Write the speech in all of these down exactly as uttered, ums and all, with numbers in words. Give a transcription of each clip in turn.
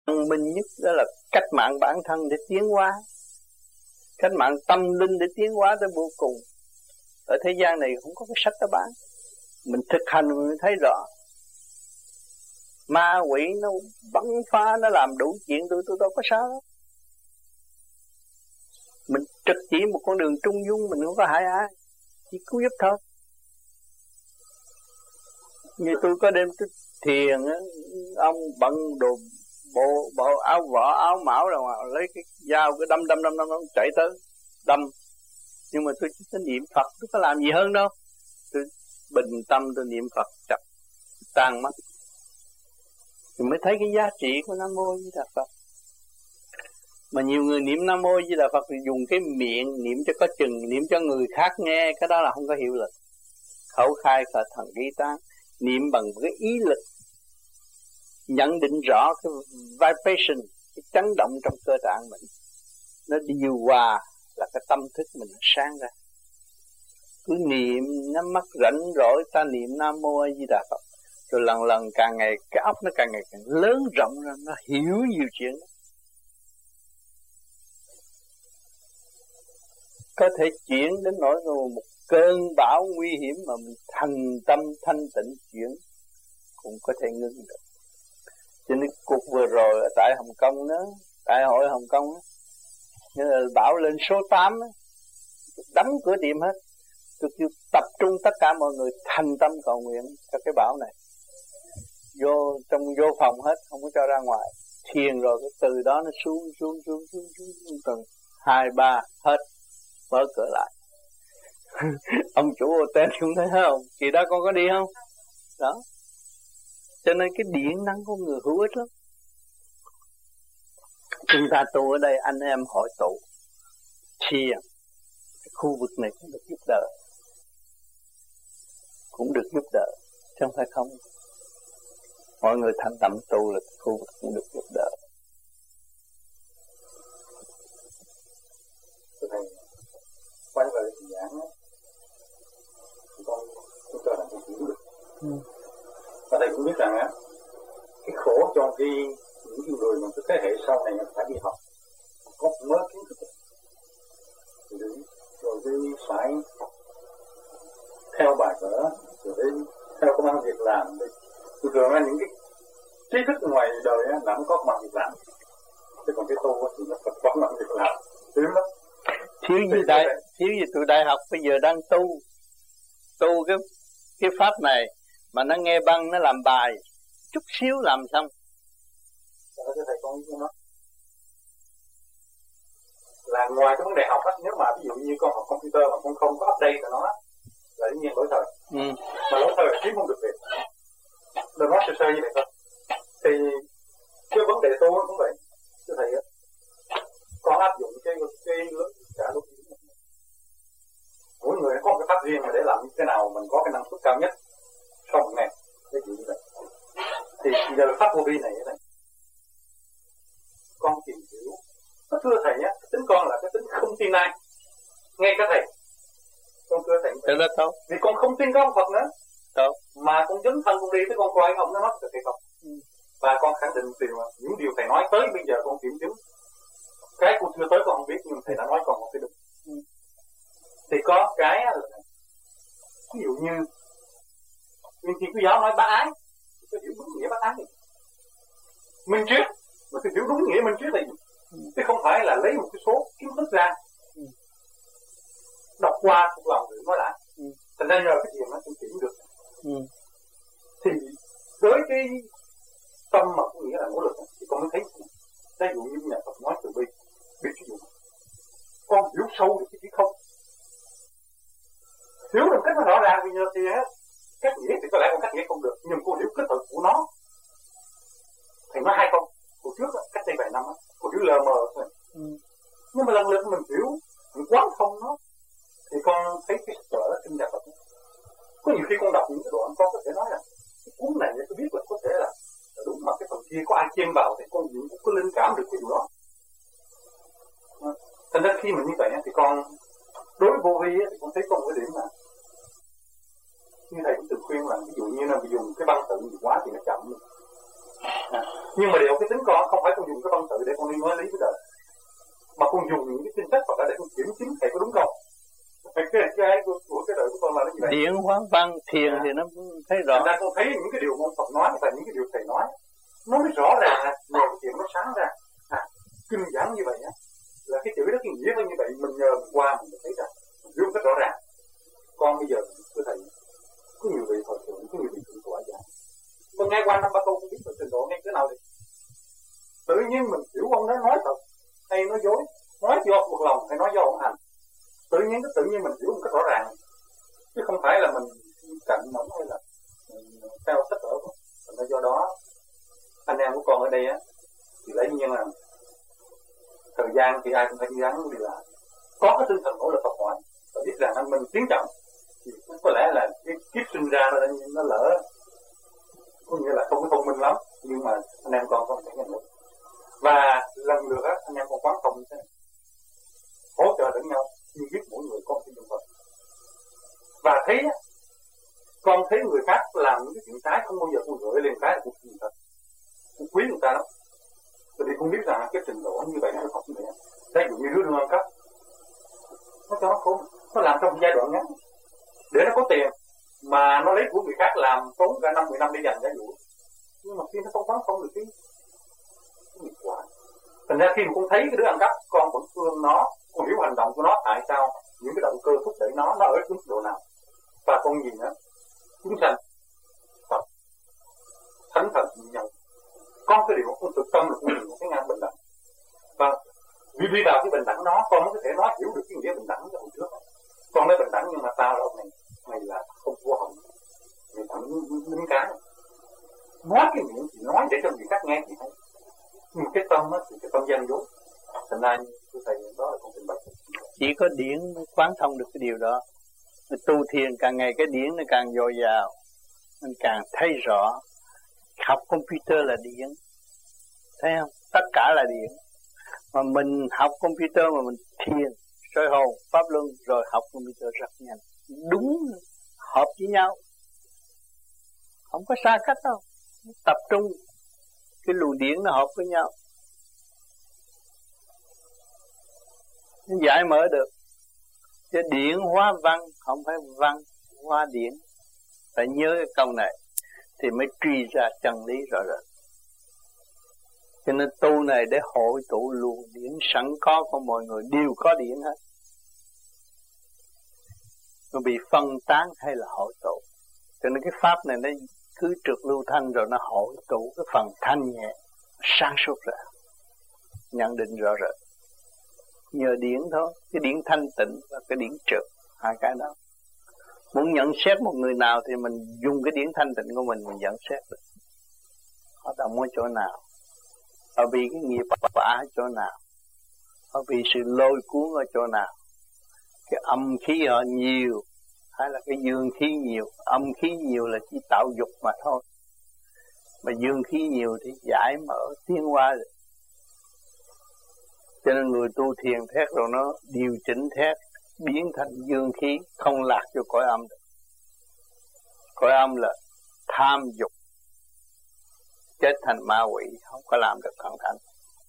Văn minh nhất đó là cách mạng bản thân để tiến hóa, cách mạng tâm linh để tiến hóa tới vô cùng. Ở thế gian này không có cái sách đó bán, mình thực hành mình thấy rõ. Ma quỷ nó bắn phá, nó làm đủ chuyện, tôi tôi đâu có sao đâu. Mình trực chỉ một con đường trung dung, mình không có hại ai, chỉ cứu giúp thôi. Như tôi có đêm tôi thiền á, ông bận đồ bộ bộ áo vỏ áo mão rồi mà lấy cái dao cái đâm đâm đâm đâm, đâm chạy tới đâm, nhưng mà tôi chỉ có niệm Phật, tôi có làm gì hơn đâu. Tôi bình tâm tôi niệm Phật chặt tan mất, thì mới thấy cái giá trị của Nam Mô Di Đà Phật. Mà nhiều người niệm Nam Mô Di Đà Phật thì dùng cái miệng niệm cho có chừng, niệm cho người khác nghe, cái đó là không có hiệu lực. Khẩu khai khởi thần ghi tán, niệm bằng cái ý lực, nhận định rõ cái vibration, cái chấn động trong cơ tạng mình, nó điều hòa là cái tâm thức mình sáng ra. Cứ niệm nhắm mắt rảnh rỗi ta niệm Nam Mô Di Đà Phật, rồi lần lần càng ngày cái óc nó càng ngày càng lớn rộng ra, nó hiểu nhiều chuyện. Có thể chuyển đến nỗi một cơn bão nguy hiểm mà mình thành tâm thanh tịnh chuyển cũng có thể ngưng được. Cho nên cuộc vừa rồi ở tại Hồng Kông đó, tại hội Hồng Kông đó, như là bão lên số tám đó, đóng cửa tiệm hết. Tôi kêu tập trung tất cả mọi người thành tâm cầu nguyện cho cái bão này. Vô trong vô phòng hết, không có cho ra ngoài. Thiền rồi cái từ đó nó xuống xuống xuống xuống xuống, xuống từng hai ba hết, mở cửa lại. Ông chủ hotel cũng thấy không? Kỳ đó con có đi không? Đó. Cho nên cái điện năng của người hữu ích lắm. Chúng ta tu ở đây anh em hội tụ thiền, khu vực này cũng được giúp đỡ, cũng được giúp đỡ, chứ không phải không. Mọi người thành tâm tu là khu vực cũng được giúp đỡ. Thầy quay về cái giảng á, con tôi cho rằng tôi hiểu được. Ừ. Và thầy cũng biết rằng á, cái khổ cho cái những người mà cái thế hệ sau này phải đi học, có mới kiến thức, rồi rồi đi phải theo bài vở, rồi đi theo công ăn việc làm. Thường thường là những cái trí thức ngoài đời á là không có công ăn việc làm, chứ còn cái tu thì nó phải có công ăn việc làm, thiếu lắm. Thiếu gì đại, thiếu gì tụi đại học bây giờ đang tu, tu cái cái pháp này mà nó nghe băng nó làm bài chút xíu làm xong. Đó, thầy con ý nó là ngoài cái vấn đề học á, nếu mà ví dụ như con học computer mà con không có update của nó là dĩ nhiên lỗi thời. Ừ. Mà lỗi thời kiếm không được việc. Đừng nói sơ sơ như vậy thôi. Thì cái vấn đề tu cũng vậy. Thưa thầy á, con áp dụng cái cái cả lúc mỗi người có một cái pháp riêng mà để làm như thế nào mình có cái năng suất cao nhất sau một ngày, cái chuyện như vậy. Thì giờ pháp vô vi này này con tìm hiểu, nó thưa thầy á, tính con là cái tính không tin ai, nghe các thầy, con thưa thầy vậy. Đó tốt. Vì con không tin có ông Phật nữa, tốt. Mà con dấn thân con đi tới con coi ông nó nói được hay không, ừ. Và con khẳng định từ những điều thầy nói tới bây giờ con kiểm chứng, cái con chưa tới con không biết nhưng thầy đã nói con không thấy đúng. Ừ. Thì có cái là ví dụ như nhưng khi cô giáo nói bác ái, tôi hiểu đúng nghĩa bác ái. Minh triết, mà tôi hiểu đúng nghĩa minh triết là gì? Ừ. Chứ không phải là lấy một cái số kiến thức ra, ừ. Đọc qua thuộc lòng rồi nói lại. Ừ. Thành ra nhờ cái gì nó cũng chỉnh được. Ừ. Thì với cái tâm mà có nghĩa là nỗ lực thì con mới thấy ví dụ như nhà Phật nói từ bi, biết ví dụ con hiểu sâu được cái chữ không, hiểu được cách nó rõ ràng vì nhờ thì cách nghĩa thì có lẽ con cách nghĩa không được, nhưng cô hiểu kết luận của nó. Thầy nói hai câu hồi trước đó, cách đây vài năm á, cô hiểu lờ mờ thôi. Ừ. Nhưng mà lần lượt mình hiểu, mình quán thông nó, thì con thấy cái trở kinh nhà Phật. Có nhiều khi con đọc những cái đoạn con có thể nói là cái cuốn này tôi biết là có thể là, là đúng, mà cái phần kia có ai chêm vào thì con cũng có linh cảm được cái điều đó. Thành ra khi mà như vậy thì con đối với vô vi thì con thấy có một cái điểm là như thầy cũng từng khuyên là ví dụ như là dùng cái băng tự nhiều quá thì nó chậm. À, nhưng mà điều cái tính con không phải con dùng những cái chính sách Phật để con kiểm chứng thầy có đúng không? Cái cái của, của cái đời của con là nó như vậy. Điển hóa văn thiền à. Thì nó thấy rõ. Thành ra con thấy những cái điều môn Phật nói và những cái điều thầy nói nó mới rõ ràng là nhiều chuyện nó sáng ra. À, kinh giảng như vậy á là cái chữ đó cái nghĩa nó như vậy, mình nhờ mình qua mình thấy rằng mình hiểu rất rõ ràng. Con bây giờ thưa thầy có nhiều vị Phật thượng, có nhiều vị thượng tọa giảng, mà nghe qua năm ba câu không biết được trình độ nghe thế nào đi. Tự nhiên mình hiểu ông đó nói thật hay nói dối, nói do một lòng hay nói do ông hành. Tự nhiên tự nhiên mình hiểu một cách rõ ràng, chứ không phải là mình cạnh nóng hay là theo sách vở không. Và do đó anh em của con ở đây á thì lấy nhiên là thời gian thì ai cũng phải đi gắng đi làm, có cái tinh thần nỗ lực học hỏi và biết rằng anh mình tiến chậm thì có lẽ là cái kiếp sinh ra nó, nó lỡ có nghĩa là không có thông minh lắm, nhưng mà anh em con con phải nhận được. Và lần lượt á anh em con quán thông như thế này, hỗ trợ lẫn nhau, nhưng biết mỗi người con cái nhân vật. Và thấy á, con thấy người khác làm những cái chuyện trái không bao giờ con gửi lên cái là cuộc chuyện thật, con quý người ta lắm. Bởi vì con biết rằng cái trình độ như vậy nó học như vậy. Ví dụ như đứa đương ăn cắp, nó cho nó khốn, nó làm trong giai đoạn ngắn để nó có tiền, mà nó lấy của người khác làm tốn cả năm mười năm để dành giá dụ. Nhưng mà khi nó không quán không được cái nghiệp quả. Thành ra khi mà con thấy cái đứa ăn cắp, con vẫn thương nó, con hiểu hành động của nó tại sao, những cái động cơ thúc đẩy nó, nó ở cái mức độ nào. Và con nhìn đó, chúng sanh Phật thánh thần như nhau, con cái điều con thực tâm là con nhìn cái ngang bình đẳng. Và vì đi vào cái bình đẳng đó, con mới có thể nói hiểu được cái nghĩa bình đẳng cho hôm trước. Con nói bình đẳng nhưng mà tao là ông này, này là không vô hồng, người thẳng lính cá. Nói cái miệng thì nói để cho người khác nghe thì hay, nhưng cái tâm á thì cái tâm gian dối. Thành ra tôi thầy đó là con trình bày. Chỉ có điển mới quán thông được cái điều đó. Mình tu thiền càng ngày cái điển nó càng dồi dào, mình càng thấy rõ. Học computer là điển, thấy không? Tất cả là điển. Mà mình học computer mà mình thiền, soi hồn, pháp luân rồi học computer rất nhanh, đúng hợp với nhau, không có xa cách đâu. Tập trung cái luồng điển nó hợp với nhau, nó giải mở được. Chứ điển hóa văn, không phải văn hóa điển. Phải nhớ cái câu này thì mới truy ra chân lý rõ rệt. Cho nên tu này để hội tụ luồng điển sẵn có của mọi người đều có điển hết. Nó bị phân tán hay là hội tụ. Cho nên cái pháp này nó cứ trượt lưu thanh rồi nó hội tụ cái phần thanh nhẹ, sáng suốt ra. Nhận định rõ rệt. Nhờ điển thôi, cái điển thanh tịnh và cái điển trượt, hai cái đó. Muốn nhận xét một người nào thì mình dùng cái điển thanh tịnh của mình mình nhận xét được. Họ động ở chỗ nào, họ bị cái nghiệp vả ở chỗ nào, họ bị sự lôi cuốn ở chỗ nào, cái âm khí họ nhiều hay là cái dương khí nhiều. Âm khí nhiều là chỉ tạo dục mà thôi, mà dương khí nhiều thì giải mở tiến hóa được. Cho nên người tu thiền thét rồi nó điều chỉnh thét, biến thành dương khí, không lạc cho cõi âm được. Cõi âm là tham dục, chết thành ma quỷ, không có làm được thần thánh.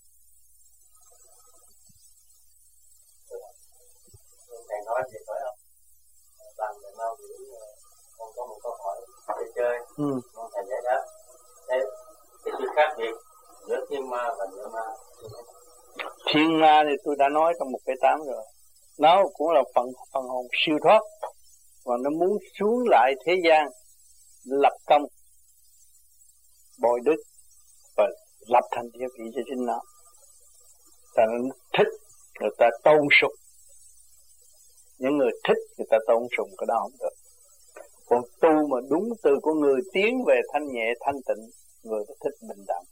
Thầy nói về cõi âm, bằng về ma quỷ, con có một câu hỏi để chơi, ừ. Con thầy giải đáp. Thế cái sự khác biệt giữa thiên ma và địa ma? Thiên ma thì tôi đã nói trong một cái tám rồi, nó cũng là phần phần hồn siêu thoát, và nó muốn xuống lại thế gian lập công bồi đức và lập thành địa vị cho chính nó. Ta nó thích người ta tôn sùng, những người thích người ta tôn sùng cái đó không được. Còn tu mà đúng từ của người tiến về thanh nhẹ thanh tịnh, người ta thích bình đẳng,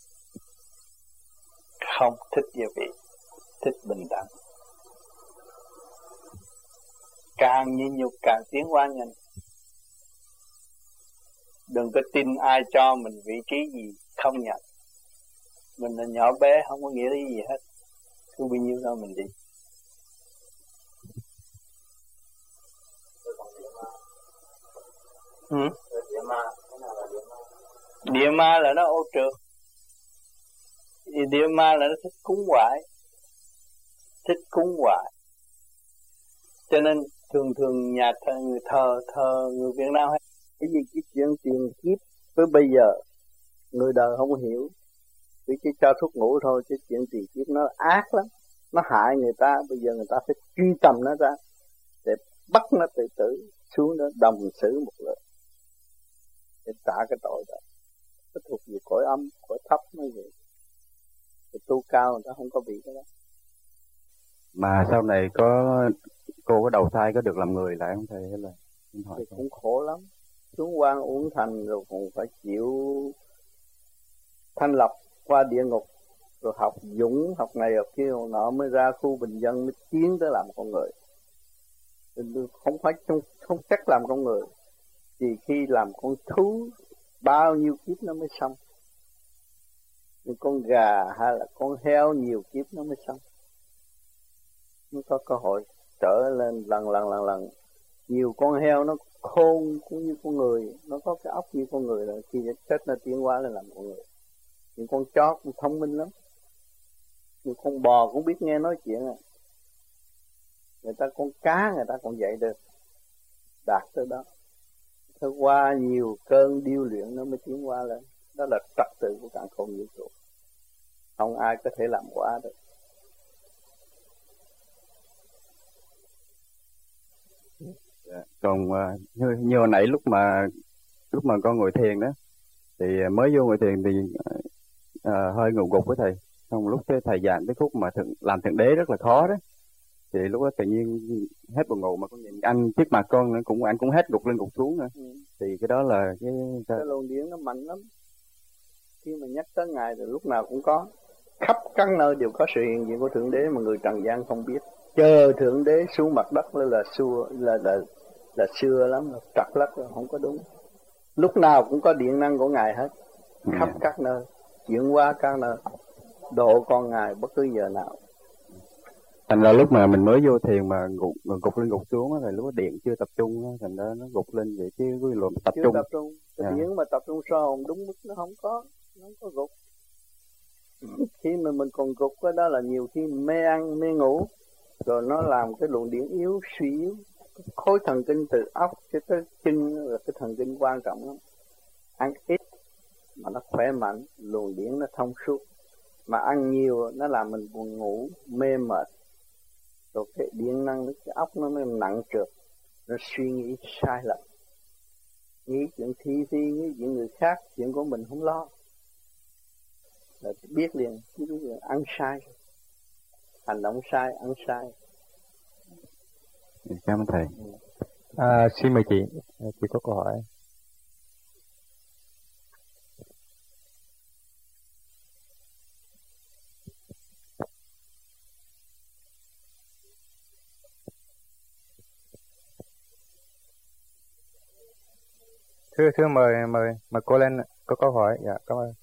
không thích địa vị, thích bình đẳng. Càng nhịn nhục càng tiến hóa nhanh. Đừng có tin ai cho mình vị trí gì không nhận. Mình là nhỏ bé không có nghĩa lý gì hết, cứ bao nhiêu đó mình đi. Ừ? Địa ma, thế nào là địa ma? Địa ma là nó ô trượt. Địa ma là nó thích cúng hoại. thích cúng hoài. Cho nên thường thường nhà thờ người thờ thờ người Việt Nam hay cái gì cái chuyện tiền kiếp với bây giờ người đời không hiểu, chỉ chỉ cho thuốc ngủ thôi, chứ chuyện tiền kiếp nó ác lắm, nó hại người ta. Bây giờ người ta phải truy tầm nó ra để bắt nó tự tử xuống đó đồng xử một lượt để trả cái tội đó. Nó thuộc về cõi âm, cõi thấp mới vậy. Cái tu cao người ta không có bị cái đó. Mà sau này có cô có đầu thai có được làm người lại không thầy, hay là thì cũng khổ lắm, xuống quan uổng thành rồi còn phải chịu thanh lọc qua địa ngục, rồi học dũng, học này học kia học nọ mới ra khu bình dân, mới tiến tới làm con người. Không phải không, không chắc làm con người, chỉ khi làm con thú bao nhiêu kiếp nó mới xong. Nhưng con gà hay là con heo nhiều kiếp nó mới xong, mới có cơ hội trở lên lần lần lần lần. Nhiều con heo nó khôn cũng như con người, nó có cái óc như con người, rồi khi chết nó tiến hóa lên làm con người. Những con chó cũng thông minh lắm, những con bò cũng biết nghe nói chuyện à. Người ta con cá người ta còn dạy được, đạt tới đó. Thôi qua nhiều cơn điêu luyện nó mới tiến hóa lên. Đó là trật tự của cả không vũ trụ, không ai có thể làm quá được. Còn uh, như, như hồi nãy lúc mà lúc mà con ngồi thiền đó, thì mới vô ngồi thiền thì uh, hơi ngủ gục với thầy. Xong lúc cái thầy giảng cái khúc mà thượng, làm thượng đế rất là khó đó, thì lúc đó tự nhiên hết buồn ngủ, mà con nhìn anh trước mặt con nữa cũng anh cũng hết gục lên gục xuống nữa. Ừ. Thì cái đó là cái cái luồng điển nó mạnh lắm. Khi mà nhắc tới ngài thì lúc nào cũng có, khắp các nơi đều có sự hiện diện của thượng đế mà người trần gian không biết. Chờ thượng đế xuống mặt đất là xưa là là là xưa lắm, là trật lắc rồi, không có đúng. Lúc nào cũng có điện năng của ngài hết, khắp ừ. các nơi, chuyển qua các nơi, độ con ngài bất cứ giờ nào. Thành ra lúc mà mình mới vô thiền mà gục, gục lên gục xuống á, rồi lúc đó điện chưa tập trung á, thành ra nó gục lên vậy chứ cái luồng tập chưa trung. tập trung. Cái yeah. điện mà tập trung soi hồn đúng mức nó không có, nó không có gục. Khi mà mình còn gục cái đó là nhiều khi mê ăn mê ngủ, rồi nó làm cái luồng điện yếu suy yếu. Khối thần kinh từ óc cho tới chân là cái thần kinh quan trọng lắm. Ăn ít mà nó khỏe mạnh, luồng điện nó thông suốt. Mà ăn nhiều nó làm mình buồn ngủ, mê mệt. Rồi cái điện năng, cái óc nó mới nặng trược, nó suy nghĩ sai lầm. Nghĩ chuyện thi thi, nghĩ chuyện người khác, chuyện của mình không lo. Là biết liền, biết liền, ăn sai, hành động sai, ăn sai. Cảm ơn thầy. À, xin mời chị, chị có câu hỏi. Thưa thưa mời mời mời cô lên, có câu hỏi. Dạ, cảm ơn.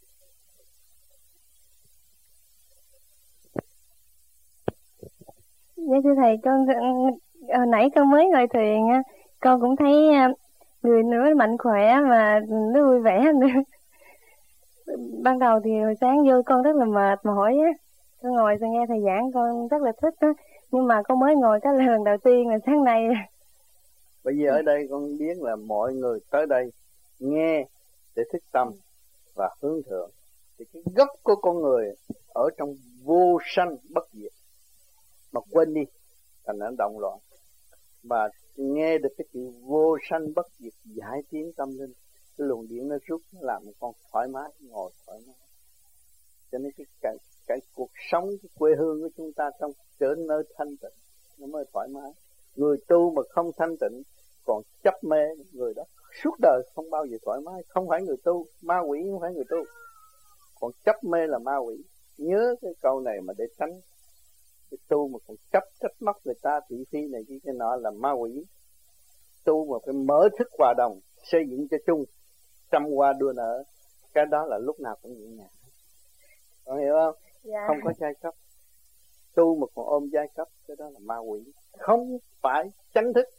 Dạ thưa thầy, con hồi nãy con mới ngồi thiền á, con cũng thấy người nữa mạnh khỏe mà nó vui vẻ nữa. Ban đầu thì hồi sáng vô con rất là mệt mỏi á, con ngồi rồi nghe thầy giảng con rất là thích á, nhưng mà con mới ngồi cái lần đầu tiên là sáng nay. Bởi vì ở đây con biết là mọi người tới đây nghe để thức tâm và hướng thượng, thì cái gốc của con người ở trong vô sanh bất diệt, mà quên đi thành nó động loạn. Mà nghe được cái chữ vô sanh bất diệt giải tiến tâm linh, cái luồng điện nó rút, nó làm con thoải mái, ngồi thoải mái. Cho nên cái, cái, cái cuộc sống, cái quê hương của chúng ta trong trở nơi thanh tịnh nó mới thoải mái. Người tu mà không thanh tịnh còn chấp mê, người đó suốt đời không bao giờ thoải mái. Không phải người tu, ma quỷ không phải người tu, còn chấp mê là ma quỷ. Nhớ cái câu này mà để tránh. Cái tu mà còn chấp trách móc người ta, thị phi này kia cái nọ là ma quỷ. Tu mà phải mở thức hòa đồng, xây dựng cho chung, trăm hoa đua nở, cái đó là lúc nào cũng nhẹ nhàng. Con hiểu không? Dạ. Không có giai cấp. Tu mà còn ôm giai cấp, cái đó là ma quỷ. Không phải chánh thức.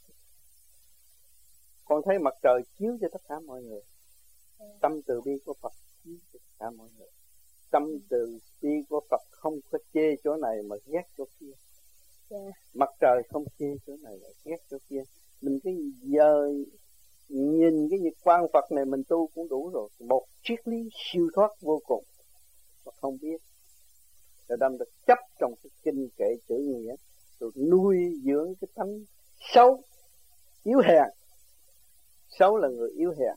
Con thấy mặt trời chiếu cho tất cả mọi người, tâm từ bi của Phật chiếu cho tất cả mọi người. tâm từ bi của Phật không có chê chỗ này mà ghét chỗ kia. Yeah. Mặt trời không chê chỗ này mà ghét chỗ kia. Mình cái giờ nhìn cái nhật quang Phật này mình tu cũng đủ rồi. Một triết lý siêu thoát vô cùng mà không biết. Rồi đâm được chấp trong cái kinh kệ chữ nghĩa, rồi nuôi dưỡng cái tánh xấu, yếu hèn. Xấu là người yếu hèn.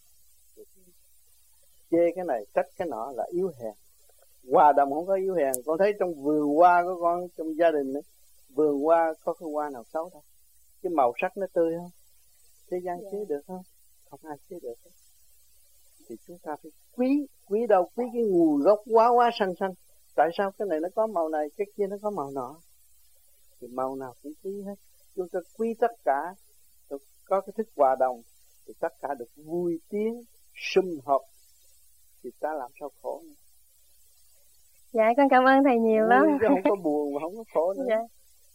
Chê cái này, trách cái nọ là yếu hèn. Hòa đồng không có yếu hèn. Con thấy trong vườn hoa của con, trong gia đình ấy, vườn hoa có cái hoa nào xấu đâu. Cái màu sắc nó tươi không? Thế gian chế được không? Không ai chế được hết. Thì chúng ta phải quý, quý đâu? Quý cái nguồn gốc quá quá xanh xanh. Tại sao cái này nó có màu này, cái kia nó có màu nọ? Thì màu nào cũng quý hết. Chúng ta quý tất cả, có cái thức hòa đồng, thì tất cả được vui tiếng, sum họp, thì ta làm sao khổ nữa. Dạ con cảm ơn thầy nhiều lắm. Chứ không có buồn mà không có khổ nữa. Dạ.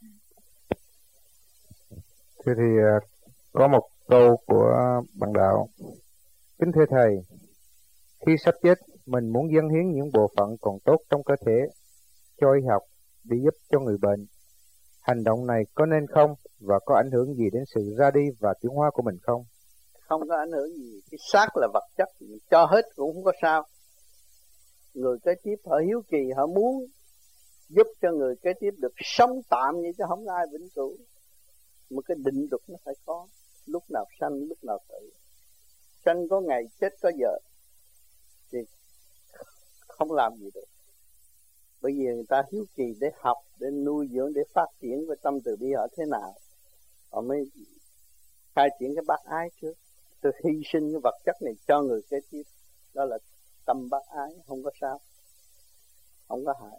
Thưa thì có một câu của bạn đạo: kính thưa thầy, khi sắp chết mình muốn dâng hiến những bộ phận còn tốt trong cơ thể cho y học để giúp cho người bệnh. Hành động này có nên không và có ảnh hưởng gì đến sự ra đi và tiến hóa của mình không? Không có ảnh hưởng gì. Cái xác là vật chất, cho hết cũng không có sao. Người kế tiếp họ hiếu kỳ, họ muốn giúp cho người kế tiếp được sống tạm vậy chứ không có ai vĩnh cửu. Một cái định luật nó phải có, lúc nào sanh lúc nào tử. Sanh có ngày, chết có giờ, thì không làm gì được. Bởi vì người ta hiếu kỳ để học, để nuôi dưỡng, để phát triển với tâm từ bi họ thế nào, họ mới khai triển cái bác ái trước. Tôi hy sinh cái vật chất này cho người kế tiếp, đó là tâm bác ái, không có sao, không có hại.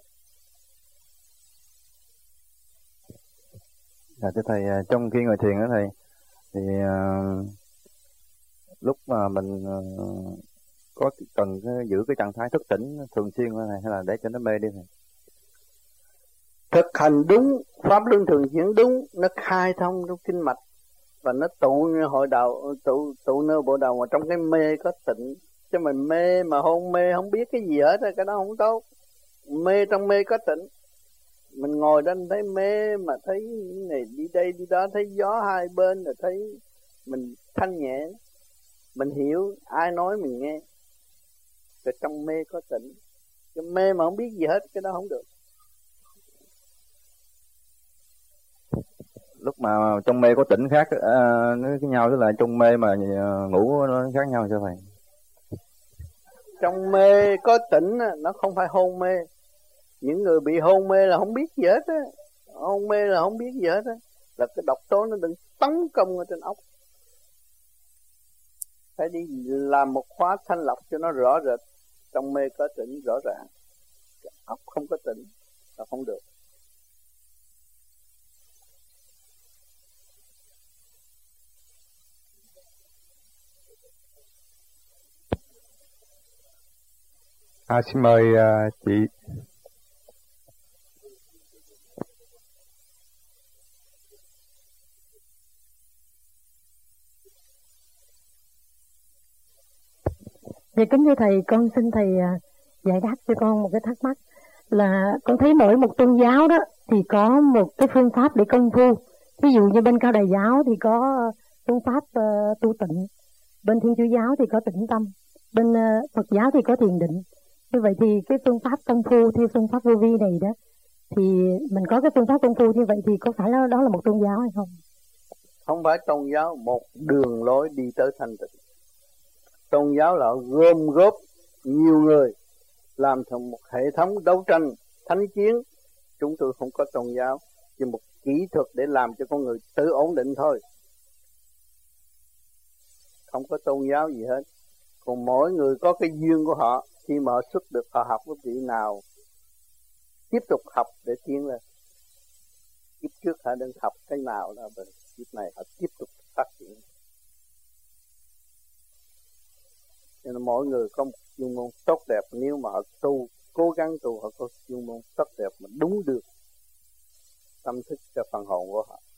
Dạ thưa thầy, trong khi ngồi thiền đó thầy, thì uh, lúc mà mình uh, có cần giữ cái trạng thái thức tỉnh thường xuyên đó thầy, hay là để cho nó mê đi thầy? Thực hành đúng, pháp luân thường chuyển đúng, nó khai thông trong kinh mạch và nó tụ như hội đầu, tụ tụ nơi bộ đầu, mà trong cái mê có tịnh. Chứ mình mê mà hôn mê không biết cái gì hết, cái đó không tốt. Mê trong mê có tịnh. Mình ngồi đó thấy mê mà thấy này đi đây đi đó, thấy gió hai bên rồi thấy mình thanh nhẹ, mình hiểu ai nói mình nghe. Rồi trong mê có tịnh. Cái mê mà không biết gì hết, cái đó không được. Lúc mà trong mê có tỉnh khác uh, nó với nhau, tức là trong mê mà uh, ngủ nó khác nhau sao thầy? Trong mê có tỉnh nó không phải hôn mê. Những người bị hôn mê là không biết gì hết á. Hôn mê là không biết gì hết á. Là cái độc tố nó đừng tấn công ở trên óc. Phải đi làm một khóa thanh lọc cho nó rõ rệt. Trong mê có tỉnh rõ ràng. Cái óc không có tỉnh là không được. À, xin mời uh, chị. Dạ kính thưa thầy, con xin thầy uh, giải đáp cho con một cái thắc mắc là con thấy mỗi một tôn giáo đó thì có một cái phương pháp để công phu. Ví dụ như bên Cao Đài giáo thì có uh, phương pháp uh, tu tịnh, bên Thiên Chúa giáo thì có tĩnh tâm, bên uh, Phật giáo thì có thiền định. Như vậy thì cái phương pháp công phu theo phương pháp vô vi này đó, thì mình có cái phương pháp công phu như vậy thì có phải đó, đó là một tôn giáo hay không? Không phải tôn giáo, một đường lối đi tới thanh tịnh. Tôn giáo là gom góp nhiều người làm thành một hệ thống đấu tranh thánh chiến. Chúng tôi không có tôn giáo, chỉ một kỹ thuật để làm cho con người tự ổn định thôi. Không có tôn giáo gì hết. Còn mỗi người có cái duyên của họ, khi mà họ xuất được họ học với vị nào tiếp tục học để tiến lên. Kiếp trước họ đang học cái nào đó, và kiếp này họ tiếp tục phát triển. Cho nên mỗi người có một chuyên môn tốt đẹp. Nếu mà họ tu, cố gắng tu, họ có chuyên môn tốt đẹp mà đúng được tâm thức cho phần hồn của họ.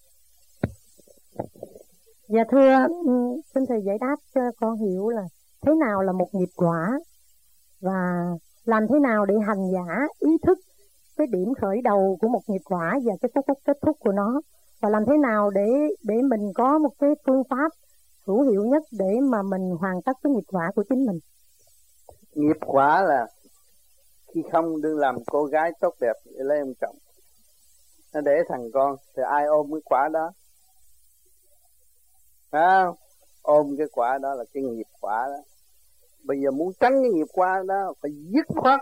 Dạ thưa, xin thầy giải đáp cho con hiểu là thế nào là một nghiệp quả và làm thế nào để hành giả ý thức cái điểm khởi đầu của một nghiệp quả và cái phút kết thúc của nó, và làm thế nào để để mình có một cái phương pháp hữu hiệu nhất để mà mình hoàn tất cái nghiệp quả của chính mình. Nghiệp quả là khi không đừng làm cô gái tốt đẹp để lấy ông chồng, nó để thằng con thì ai ôm cái quả đó, à, ôm cái quả đó là cái nghiệp quả đó. Bây giờ muốn tránh cái nghiệp quả đó phải dứt khoát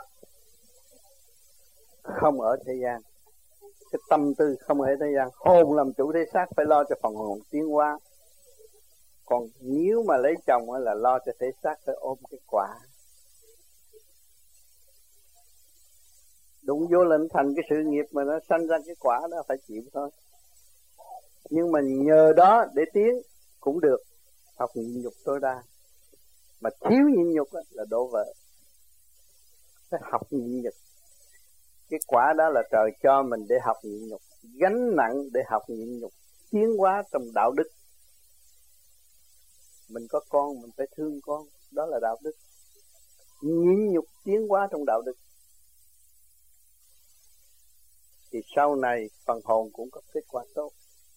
không ở thế gian, cái tâm tư không ở thế gian, hồn làm chủ thế xác, phải lo cho phần hồn tiến hóa. Còn nếu mà lấy chồng là lo cho thể xác, phải ôm cái quả. Đụng vô là thành cái sự nghiệp mà nó sanh ra cái quả đó, phải chịu thôi. Nhưng mà nhờ đó để tiến cũng được, học nhịn nhục tối đa. Mà thiếu nhịn nhục là đổ vỡ. Phải học nhịn nhục. Cái quả đó là trời cho mình để học nhịn nhục, gánh nặng để học nhịn nhục, tiến hóa trong đạo đức. Mình có con mình phải thương con, đó là đạo đức. Nhịn nhục tiến hóa trong đạo đức, thì sau này phần hồn cũng có kết quả tốt.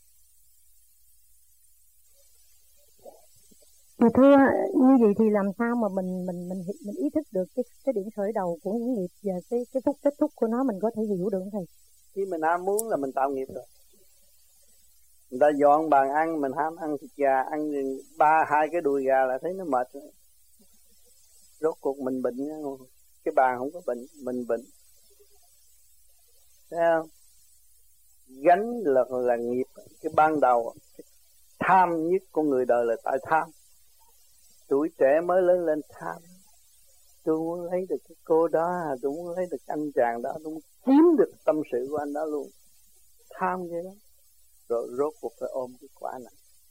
Mà thưa, như vậy thì làm sao mà mình mình mình mình ý thức được cái cái điểm khởi đầu của những nghiệp và cái cái phút kết thúc của nó, mình có thể hiểu được không thầy? Khi mình ham muốn là mình tạo nghiệp rồi. Người ta dọn bàn ăn, mình ham ăn thịt gà, ăn ba hai cái đùi gà là thấy nó mệt rồi. Rốt cuộc mình bệnh, cái bàn không có bệnh, mình bệnh. Thấy không? Gánh là là nghiệp. Cái ban đầu cái tham nhất của người đời là tại tham. Tuổi trẻ mới lớn lên tham. Tôi muốn lấy được cái cô đó, tôi muốn lấy được anh chàng đó, tôi muốn chiếm được tâm sự của anh đó luôn. Tham vậy đó. Rồi rốt cuộc phải ôm cái quả này.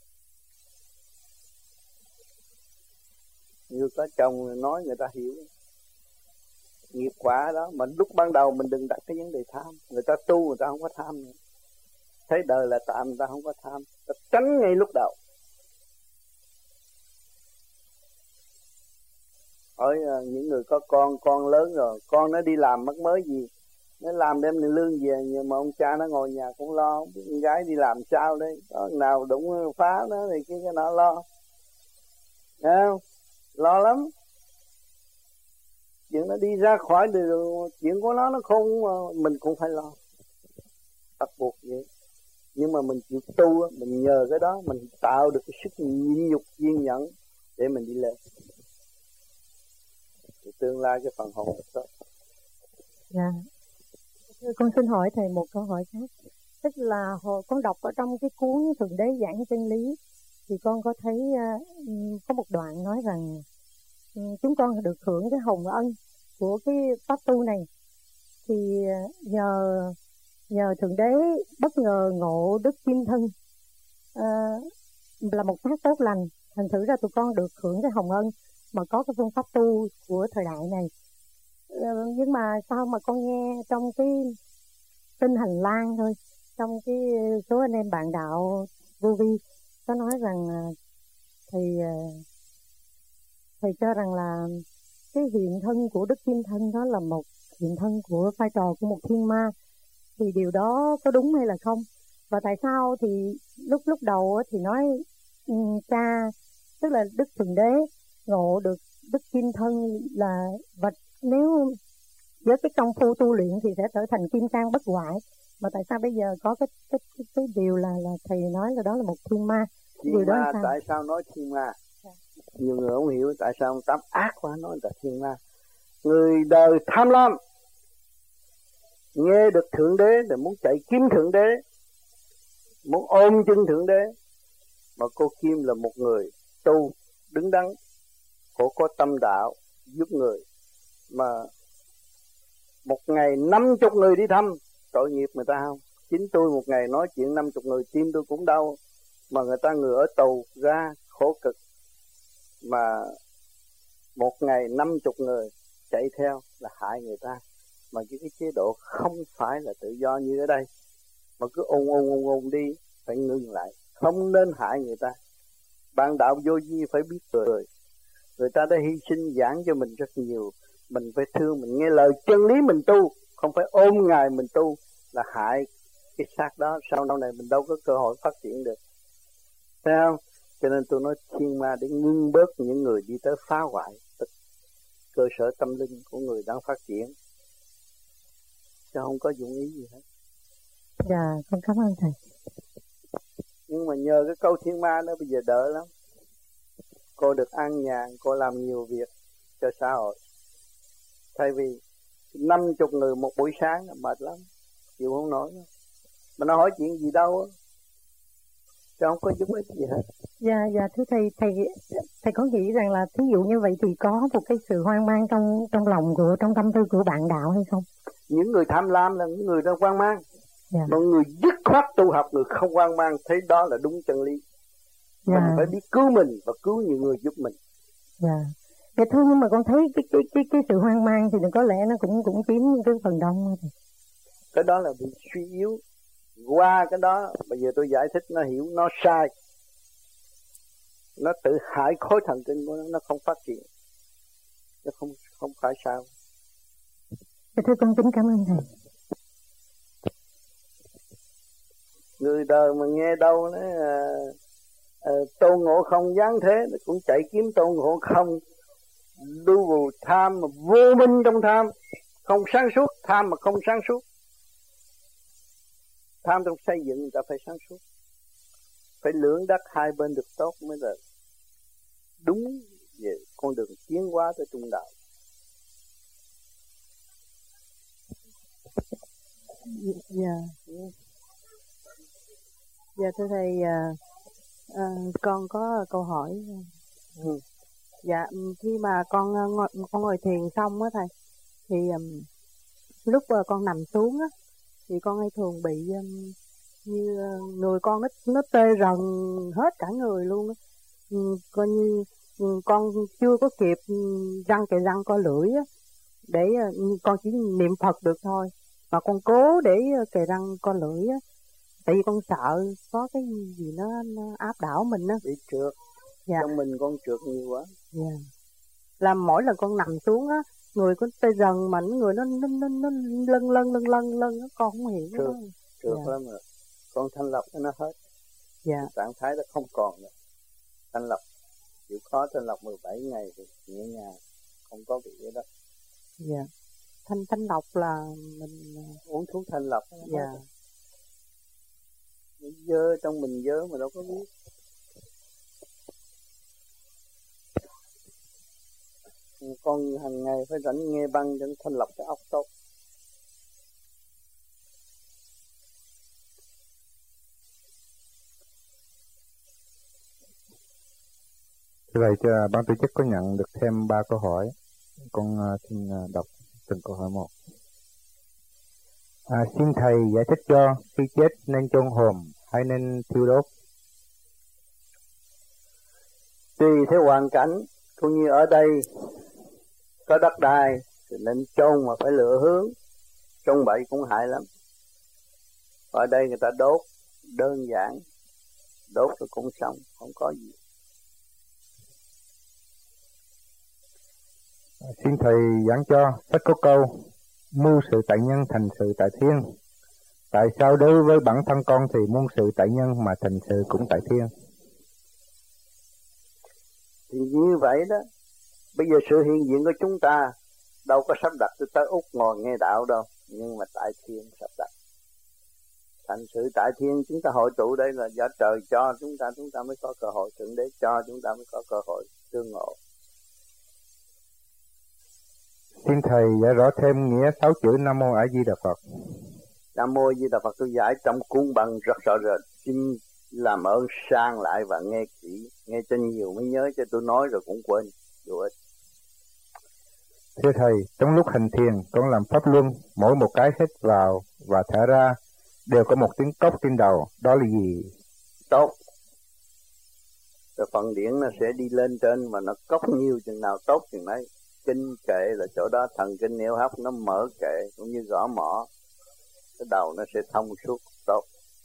Như có chồng nói người ta hiểu nghiệp quả đó. Mà lúc ban đầu mình đừng đặt cái vấn đề tham. Người ta tu người ta không có tham nữa. Thấy đời là tạm người ta không có tham. Ta tránh ngay lúc đầu. Hỏi những người có con, con lớn rồi, con nó đi làm mất mới gì, nó làm đem lương về, nhưng mà ông cha nó ngồi nhà cũng lo, không biết con gái đi làm sao đây, có nào đụng phá nó thì cái cái nó lo, thấy không? Lo lắm. Chuyện nó đi ra khỏi đường, chuyện của nó nó không, mình cũng phải lo, bắt buộc vậy. Nhưng mà mình chịu tu, mình nhờ cái đó, mình tạo được cái sức nhịn nhục kiên nhẫn để mình đi lên. Thì tương lai cái phần hồn tốt. Dạ. Thưa con xin hỏi thầy một câu hỏi khác. Tức là hồi con đọc ở trong cái cuốn Thượng Đế Giảng Chân Lý thì con có thấy uh, có một đoạn nói rằng um, chúng con được hưởng cái hồng ân của cái pháp tu này. Thì uh, nhờ nhờ Thượng Đế bất ngờ ngộ Đức Kim Thân uh, là một tác tốt lành, thành thử ra tụi con được hưởng cái hồng ân mà có cái phương pháp tu của thời đại này. Uh, nhưng mà sao mà con nghe trong cái tinh hành lang thôi, trong cái số anh em bạn đạo vô vi có nói rằng thầy thầy cho rằng là cái hiện thân của Đức Kim Thân đó là một hiện thân của vai trò của một thiên ma, thì điều đó có đúng hay là không? Và tại sao thì lúc lúc đầu thì nói um, cha tức là Đức Thượng Đế ngộ được Đức Kim Thân là vật, nếu với cái công phu tu luyện thì sẽ trở thành kim cang bất hoại, mà tại sao bây giờ có cái cái cái, cái điều là là thầy nói là đó là một thiên ma? Thiên điều ma, đó là sao? tại sao nói thiên ma? À. Nhiều người không hiểu tại sao ông Tám ác quá nói là thiên ma. Người đời tham lam, nghe được Thượng Đế thì muốn chạy kiếm Thượng Đế, muốn ôm chân Thượng Đế. Mà cô Kim là một người tu đứng đắn, cô có tâm đạo giúp người, mà một ngày năm chục người đi thăm, tội nghiệp người ta không? Chính tôi một ngày nói chuyện năm chục người, tim tôi cũng đau, mà người ta người ở tù ra khổ cực, mà một ngày năm chục người chạy theo là hại người ta. Mà cái, cái chế độ không phải là tự do như ở đây, mà cứ ôn ôn ôn ôn đi, phải ngưng lại, không nên hại người ta. Bạn đạo vô vi phải biết người, người ta đã hy sinh giảng cho mình rất nhiều, Mình phải thương, mình nghe lời chân lý mình tu, không phải ôm Ngài mình tu là hại cái xác đó, sau này mình đâu có cơ hội phát triển được. Thấy không? Cho nên tôi nói thiên ma để ngưng bớt những người đi tới phá hoại cơ sở tâm linh của người đang phát triển, chứ không có dụng ý gì hết. Dạ, con cảm ơn thầy. Nhưng mà nhờ cái câu thiên ma đó bây giờ đỡ lắm. Cô được an nhàn, cô làm nhiều việc cho xã hội. Thay vì năm chục người một buổi sáng mệt lắm, chịu không nổi. Mà nó hỏi chuyện gì đâu á, chứ không có giúp ích gì hết. Dạ, dạ thưa thầy, thầy thầy có nghĩ rằng là thí dụ như vậy thì có một cái sự hoang mang trong trong lòng của, trong tâm tư của bạn đạo hay không? Những người tham lam là những người đang hoang mang. Dạ. Mọi người dứt khoát tu học, người không hoang mang, thấy đó là đúng chân lý. Dạ. Mình phải biết cứu mình và cứu những người giúp mình. Dạ. Dạ thôi, nhưng mà con thấy cái cái cái cái sự hoang mang thì có lẽ nó cũng cũng chiếm cái phần đông thôi. Cái đó là bị suy yếu. Qua cái đó, bây giờ tôi giải thích nó hiểu, nó sai. Nó tự hại khối thần kinh của nó, nó không phát triển. Nó không không phải sao. Dạ, thưa con kính cảm ơn thầy. Người đời mà nghe đâu nói à, à, Tôn Ngộ Không giáng thế cũng chạy kiếm Tôn Ngộ Không. Đu vù tham mà vô minh trong tham, không sáng suốt, tham mà không sáng suốt. Tham trong xây dựng người ta phải sáng suốt, phải lưỡng đất hai bên được tốt mới là đúng về con đường tiến hóa tới trung đạo. Dạ, dạ thưa thầy, à, à, con có câu hỏi. Ừ. Dạ, khi mà con ngồi, con ngồi thiền xong á thầy, thì um, lúc uh, con nằm xuống á, thì con hay thường bị um, như uh, người con nó nó tê rần hết cả người luôn á. Um, coi như um, con chưa có kịp um, răng kề răng co lưỡi á, để uh, con chỉ niệm Phật được thôi, mà con cố để uh, kề răng co lưỡi á, tại vì con sợ có cái gì nó, nó áp đảo mình á. Bị trượt. Dạ. Trong mình con trượt nhiều quá. Dạ. Là mỗi lần con nằm xuống á, người con tê dần mà người nó nó nó, nó lân lân lân lân lân con không hiểu. Trượt, trượt dạ. Lắm rồi. Con thanh lọc cho nó hết. Dạ. Trạng thái nó không còn nữa. Thanh lọc, chịu khó thanh lọc mười bảy ngày thì nhẹ nhàng, không có bị cái đó. Dạ. Thanh thanh lọc là mình uống thuốc thanh lọc. Dạ. Dơ trong mình dơ mà đâu có biết. Con hàng ngày phải rảnh nghe băng cho thanh lọc cái óc tốt. Như vậy cho ban tổ chức có nhận được thêm ba câu hỏi. Con uh, xin uh, đọc từng câu hỏi một. À, xin thầy giải thích cho khi chết nên chôn hồn hay nên thiêu đốt? Tùy theo hoàn cảnh, cũng như ở đây có đất đai thì nên chôn mà phải lựa hướng, chôn bậy cũng hại lắm. Ở đây người ta đốt đơn giản, đốt rồi cũng xong, không có gì. À, xin thầy giảng cho sách có câu mưu sự tại nhân thành sự tại thiên. Tại sao đối với bản thân con thì muôn sự tại nhân mà thành sự cũng tại thiên? Thì như vậy đó. Bây giờ sự hiện diện của chúng ta đâu có sắp đặt tôi tới Úc ngồi nghe đạo đâu, nhưng mà tại thiên sắp đặt. Thành sự tại thiên, chúng ta hội tụ đây là do trời cho chúng ta, chúng ta mới có cơ hội, Thượng Đế cho chúng ta mới có cơ hội tương ngộ. Xin thầy giải rõ thêm nghĩa sáu chữ Nam Mô A Di Đà Phật. Nam Mô A Di Đà Phật tôi giải trong cuốn băng rất rõ rệt. Xin làm ơn sang lại và nghe kỹ, nghe cho nhiều mới nhớ, cho tôi nói rồi cũng quên, vô ích. Thưa thầy, trong lúc hành thiền, con làm pháp luân, mỗi một cái hít vào và thở ra đều có một tiếng cốc trên đầu, đó là gì? Tốt. Rồi phần điển nó sẽ đi lên trên mà nó cốc nhiều chừng nào tốt chừng đấy. Kinh kệ là chỗ đó, thần kinh niệu hấp nó mở kệ cũng như gõ mỏ, cái đầu nó sẽ thông suốt tốt.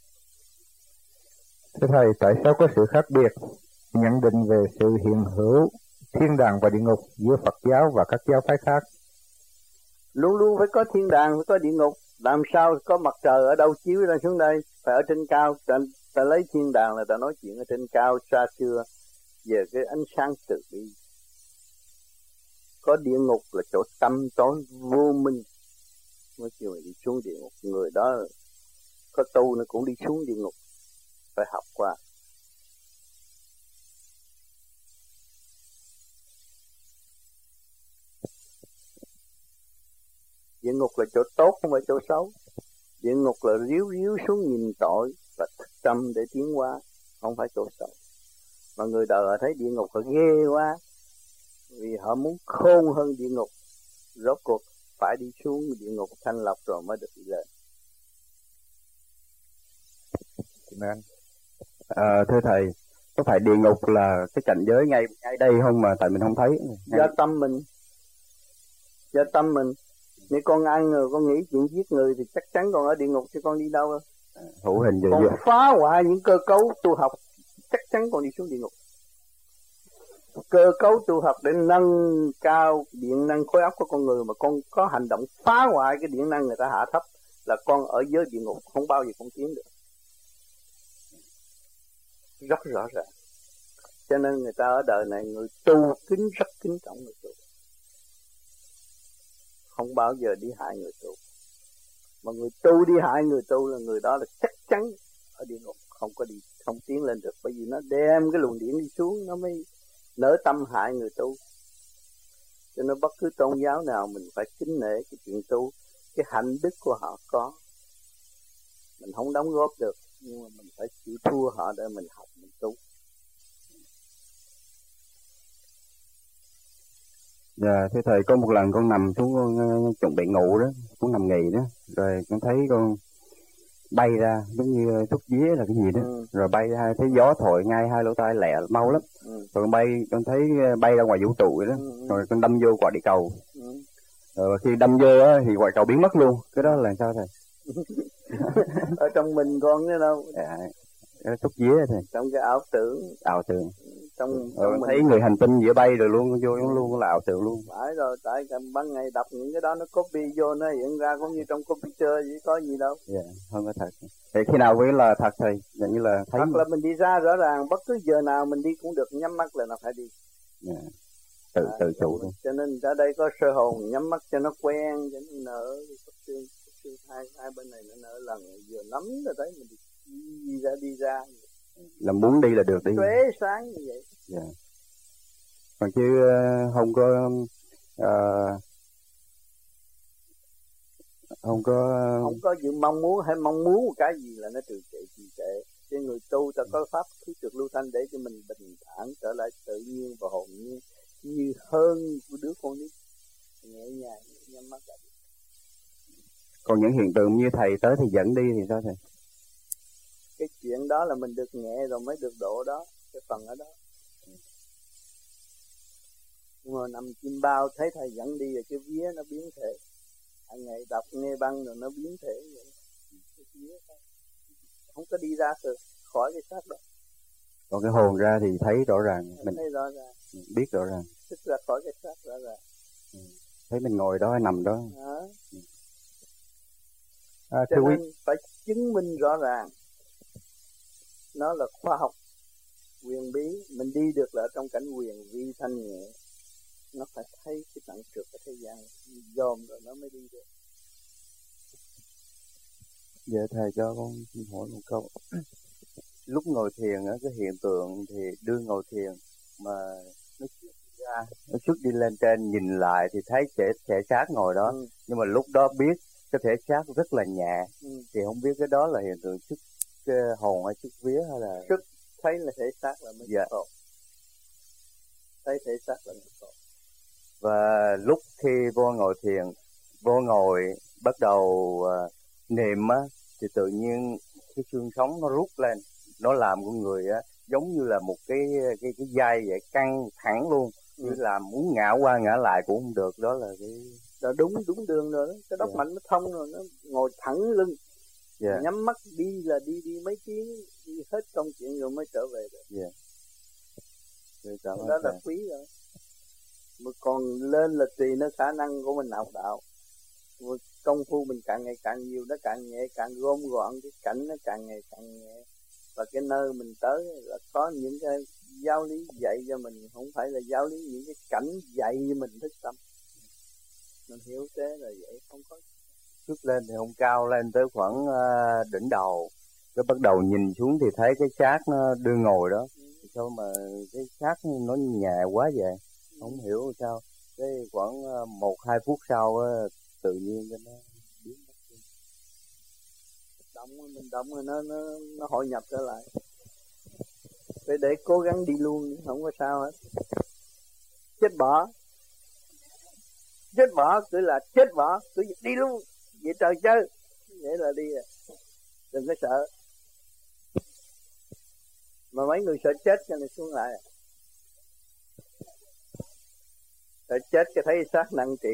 Thưa thầy, tại sao có sự khác biệt nhận định về sự hiện hữu thiên đàng và địa ngục giữa Phật giáo và các giáo phái khác? Luôn luôn phải có thiên đàng, phải có địa ngục. Làm sao có mặt trời ở đâu chiếu ra xuống đây? Phải ở trên cao. Ta, ta lấy thiên đàng là ta nói chuyện ở trên cao xa xưa về cái ánh sáng từ bi. Có địa ngục là chỗ tâm tối vô minh. Nói chuyện đi xuống địa ngục, người đó có tu nó cũng đi xuống địa ngục, phải học qua. Địa ngục là chỗ tốt không phải chỗ xấu. Địa ngục là ríu ríu xuống nhìn tội và thức tâm để tiến hóa, không phải chỗ xấu. Mà người đời họ thấy địa ngục họ ghê quá, vì họ muốn khôn hơn địa ngục. Rốt cuộc phải đi xuống địa ngục thanh lọc rồi mới được đi lên. Amen. À, thưa thầy, có phải địa ngục là cái cảnh giới ngay ngay đây không mà tại mình không thấy? Do tâm mình, do tâm mình. Nếu con ăn người, con nghĩ chuyện giết người thì chắc chắn con ở địa ngục chứ con đi đâu đâu. Hữu hình con dự phá hoại những cơ cấu tu học, chắc chắn con đi xuống địa ngục. Cơ cấu tu học để nâng cao điện năng khối óc của con người mà con có hành động phá hoại cái điện năng người ta hạ thấp là con ở dưới địa ngục, không bao giờ con tiến được. Rất rõ ràng. Cho nên người ta ở đời này người tu kính rất kính trọng người tu, không bao giờ đi hại người tu. Mà người tu đi hại người tu là người đó là chắc chắn ở địa ngục, không có đi, không tiến lên được. Bởi vì nó đem cái luồng điển đi xuống, nó mới nỡ tâm hại người tu. Cho nên bất cứ tôn giáo nào mình phải kính nể cái chuyện tu, cái hạnh đức của họ có. Mình không đóng góp được, nhưng mà mình phải chịu thua họ để mình học, mình tu. Dạ, thưa thầy, có một lần con nằm xuống, con uh, chuẩn bị ngủ đó, con nằm nghỉ đó, rồi con thấy con bay ra, giống như thuốc vía là cái gì đó, ừ. Rồi bay ra, thấy gió thổi ngay hai lỗ tai lẹ, mau lắm, ừ. Rồi con bay, con thấy bay ra ngoài vũ trụ vậy đó, ừ. Rồi con đâm vô quả địa cầu, ừ. Rồi khi đâm vô á, thì quả cầu biến mất luôn, cái đó là sao thầy? Ở trong mình con cái đâu? À, cái thuốc vía thầy. Trong cái ảo tưởng. Ảo tưởng. Trong, rồi trong thấy mình... người hành tinh giữa bay rồi luôn vô ừ. luôn là ảo tưởng luôn. Phải rồi, tại ban ngày đọc những cái đó nó copy vô, nó hiện ra cũng như trong computer vậy, có gì đâu. Dạ, yeah, không có thật. Thì khi nào mới là thật thầy? Như là thấy. Thật là mình đi ra rõ ràng, bất cứ giờ nào mình đi cũng được, nhắm mắt là nó phải đi. Dạ. Yeah. Tự à, tự chủ luôn. Cho nên ở đây có sơ hồn, nhắm mắt cho nó quen, cho nó nở, xương, xương hai hai bên này nó nở lần, vừa nắm rồi thấy mình đi, đi ra đi ra. Là muốn đi là được đi. Tuế sáng như vậy. Dạ. Yeah. Còn chứ uh, không có uh, không có uh... không có dự mong muốn hay mong muốn một cái gì là nó trừ trệ trì trệ. Chứ người tu ta có pháp khí trượt lưu thanh để cho mình bình thản trở lại tự nhiên và hồn nhiên như hơn của đứa con nít, nhẹ nhàng nhắm mắt lại. Còn những hiện tượng như thầy tới thì dẫn đi thì sao thầy? Cái chuyện đó là mình được nhẹ rồi mới được độ đó, cái phần ở đó. Ngồi nằm chim bao thấy thầy dẫn đi rồi cái vía nó biến thể. Hàng ngày đọc nghe băng rồi nó biến thể vậy. Cái vía thôi. Không có đi ra được khỏi cái xác đó. Còn cái hồn ra thì thấy rõ ràng, mình thấy rõ ràng, biết rõ ràng. Tức ra khỏi cái xác rõ ràng. Ừ. Thấy mình ngồi đó hay nằm đó. À. Ừ. À, cho nên quý... phải chứng minh rõ ràng. Nó là khoa học quyền bí, mình đi được là trong cảnh quyền vi thanh nhẹ. Nó phải thấy cái tận trượt cái thế gian dòm rồi nó mới đi được. Dạ thầy cho con xin hỏi một câu. Lúc ngồi thiền á, cái hiện tượng thì đưa ngồi thiền mà nó xuất ra, nó xuất đi lên trên nhìn lại thì thấy thể thể xác ngồi đó, ừ. Nhưng mà lúc đó biết cái thể xác rất là nhẹ, ừ. Thì không biết cái đó là hiện tượng xuất hồn hay xuất vía hay là xuất thấy là thể xác là mới dạ. Hồn. Thấy thể xác là mới hồn. Và lúc khi vô ngồi thiền, vô ngồi bắt đầu uh, niệm á, thì tự nhiên cái xương sống nó rút lên, nó làm con người á giống như là một cái cái cái dây vậy, căng thẳng luôn, ừ. Như làm muốn ngã qua ngã lại cũng không được, đó là cái đó đúng đúng đường rồi đó, cái đốc yeah. Mạnh nó thông rồi, nó ngồi thẳng lưng, yeah. Nhắm mắt đi là đi đi mấy tiếng, đi hết công chuyện rồi mới trở về được. Yeah. Đó là thầy. Quý rồi. Mà còn lên là tùy nó khả năng của mình học đạo. Công phu mình càng ngày càng nhiều, nó càng nhẹ, càng gom gọn, cái cảnh nó càng ngày càng nhẹ. Và cái nơi mình tới là có những cái giáo lý dạy cho mình, không phải là giáo lý những cái cảnh dạy cho mình thức tâm. Mình hiểu thế là vậy, không có. Trước lên thì không cao, lên tới khoảng uh, đỉnh đầu, cái bắt đầu nhìn xuống thì thấy cái xác nó đưa ngồi đó. Ừ. Sao mà cái xác nó nhẹ quá vậy? Ừ. Không hiểu sao. Cái khoảng uh, một hai phút sau uh, tự nhiên cái nó biến mất. Động mình động rồi nó nó nó hội nhập trở lại. Để để cố gắng đi luôn, không có sao hết. Chết bỏ, chết bỏ cứ là chết bỏ, cứ đi luôn. Vậy trời chơi, vậy là đi à. Đừng có sợ. Mà mấy người sợ chết cho nên xuống lại. Sợ chết cái thấy xác nặng trì.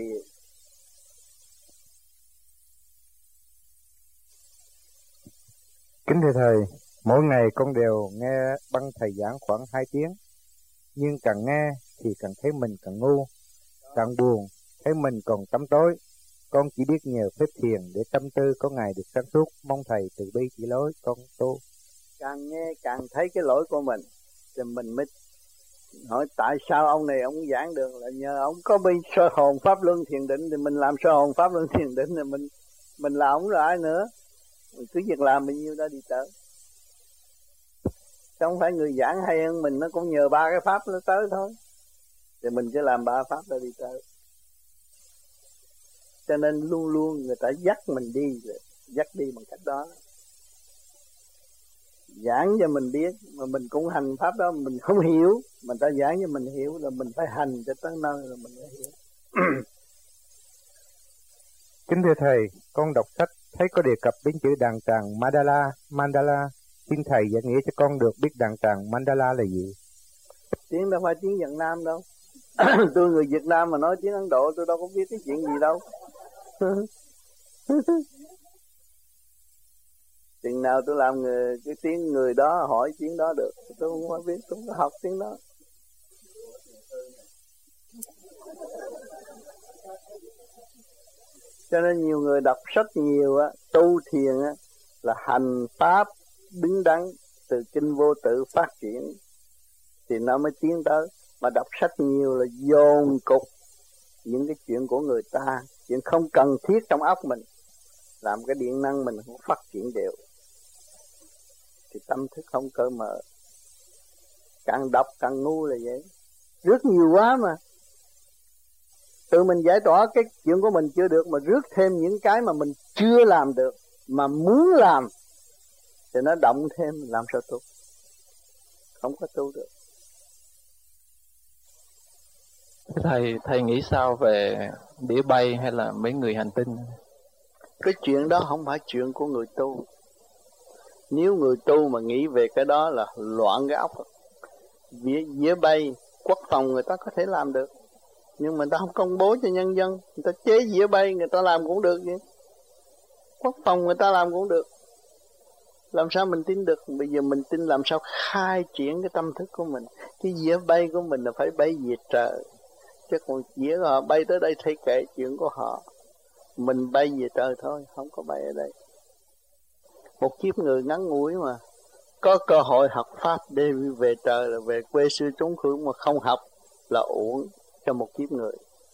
Kính thưa Thầy, mỗi ngày con đều nghe băng Thầy giảng khoảng hai tiếng. Nhưng càng nghe thì càng thấy mình càng ngu, càng buồn, thấy mình còn tăm tối. Con chỉ biết nhờ phép thiền để tâm tư có ngày được sáng suốt. Mong Thầy từ bi chỉ lối con tu. Càng nghe càng thấy cái lỗi của mình, thì mình mới hỏi tại sao ông này ông giảng được, là nhờ ông có bi sơ hồn pháp luân thiền định, thì mình làm sơ hồn pháp luân thiền định, thì mình mình là ông rồi ai nữa. Mình cứ việc làm bao nhiêu đó đi tới. Chứ không phải người giảng hay hơn mình, nó cũng nhờ ba cái pháp nó tới thôi. Thì mình cứ làm ba pháp đó đi tới. Cho nên luôn luôn người ta dắt mình đi, dắt đi bằng cách đó. Giảng cho mình biết, mà mình cũng hành pháp đó, mình không hiểu, mà ta giảng cho mình hiểu, là mình phải hành cho tới nơi là mình mới hiểu. Kính thưa Thầy, con đọc sách thấy có đề cập đến chữ đàn tràng Mandala, Mandala. Xin Thầy giải nghĩa cho con được biết đàn tràng Mandala là gì? Tiếng đâu phải tiếng Việt Nam đâu. Tôi người Việt Nam mà nói tiếng Ấn Độ, tôi đâu có biết cái chuyện gì đâu. Chừng nào tôi làm người, cái tiếng người đó hỏi tiếng đó được, tôi không có biết, tôi không có học tiếng đó. Cho nên nhiều người đọc sách nhiều á, tu thiền á, là hành pháp đứng đắn từ kinh vô tự phát triển thì nó mới tiến tới. Mà đọc sách nhiều là dồn cục những cái chuyện của người ta, chuyện không cần thiết trong óc mình, làm cái điện năng mình không phát triển đều, thì tâm thức không cơ mở. Càng đọc càng ngu là vậy. Rất nhiều quá mà. Tự mình giải tỏa cái chuyện của mình chưa được, mà rước thêm những cái mà mình chưa làm được, mà muốn làm, thì nó động thêm, làm sao tu? Không có tu được. Thầy, thầy nghĩ sao về đĩa bay hay là mấy người hành tinh? Cái chuyện đó không phải chuyện của người tu. Nếu người tu mà nghĩ về cái đó là loạn cái óc. Đĩa bay, quốc phòng người ta có thể làm được, nhưng mà người ta không công bố cho nhân dân. Người ta chế dĩa bay người ta làm cũng được vậy. Quốc phòng người ta làm cũng được. Làm sao mình tin được? Bây giờ mình tin làm sao khai triển cái tâm thức của mình. Cái dĩa bay của mình là phải bay về trời, chứ còn dĩa họ bay tới đây thấy kệ chuyện của họ. Mình bay về trời thôi, không có bay ở đây. Một kiếp người ngắn ngủi mà, có cơ hội học pháp để về trời là về quê sư trúng khứ, mà không học là uổng cho một kiếp người.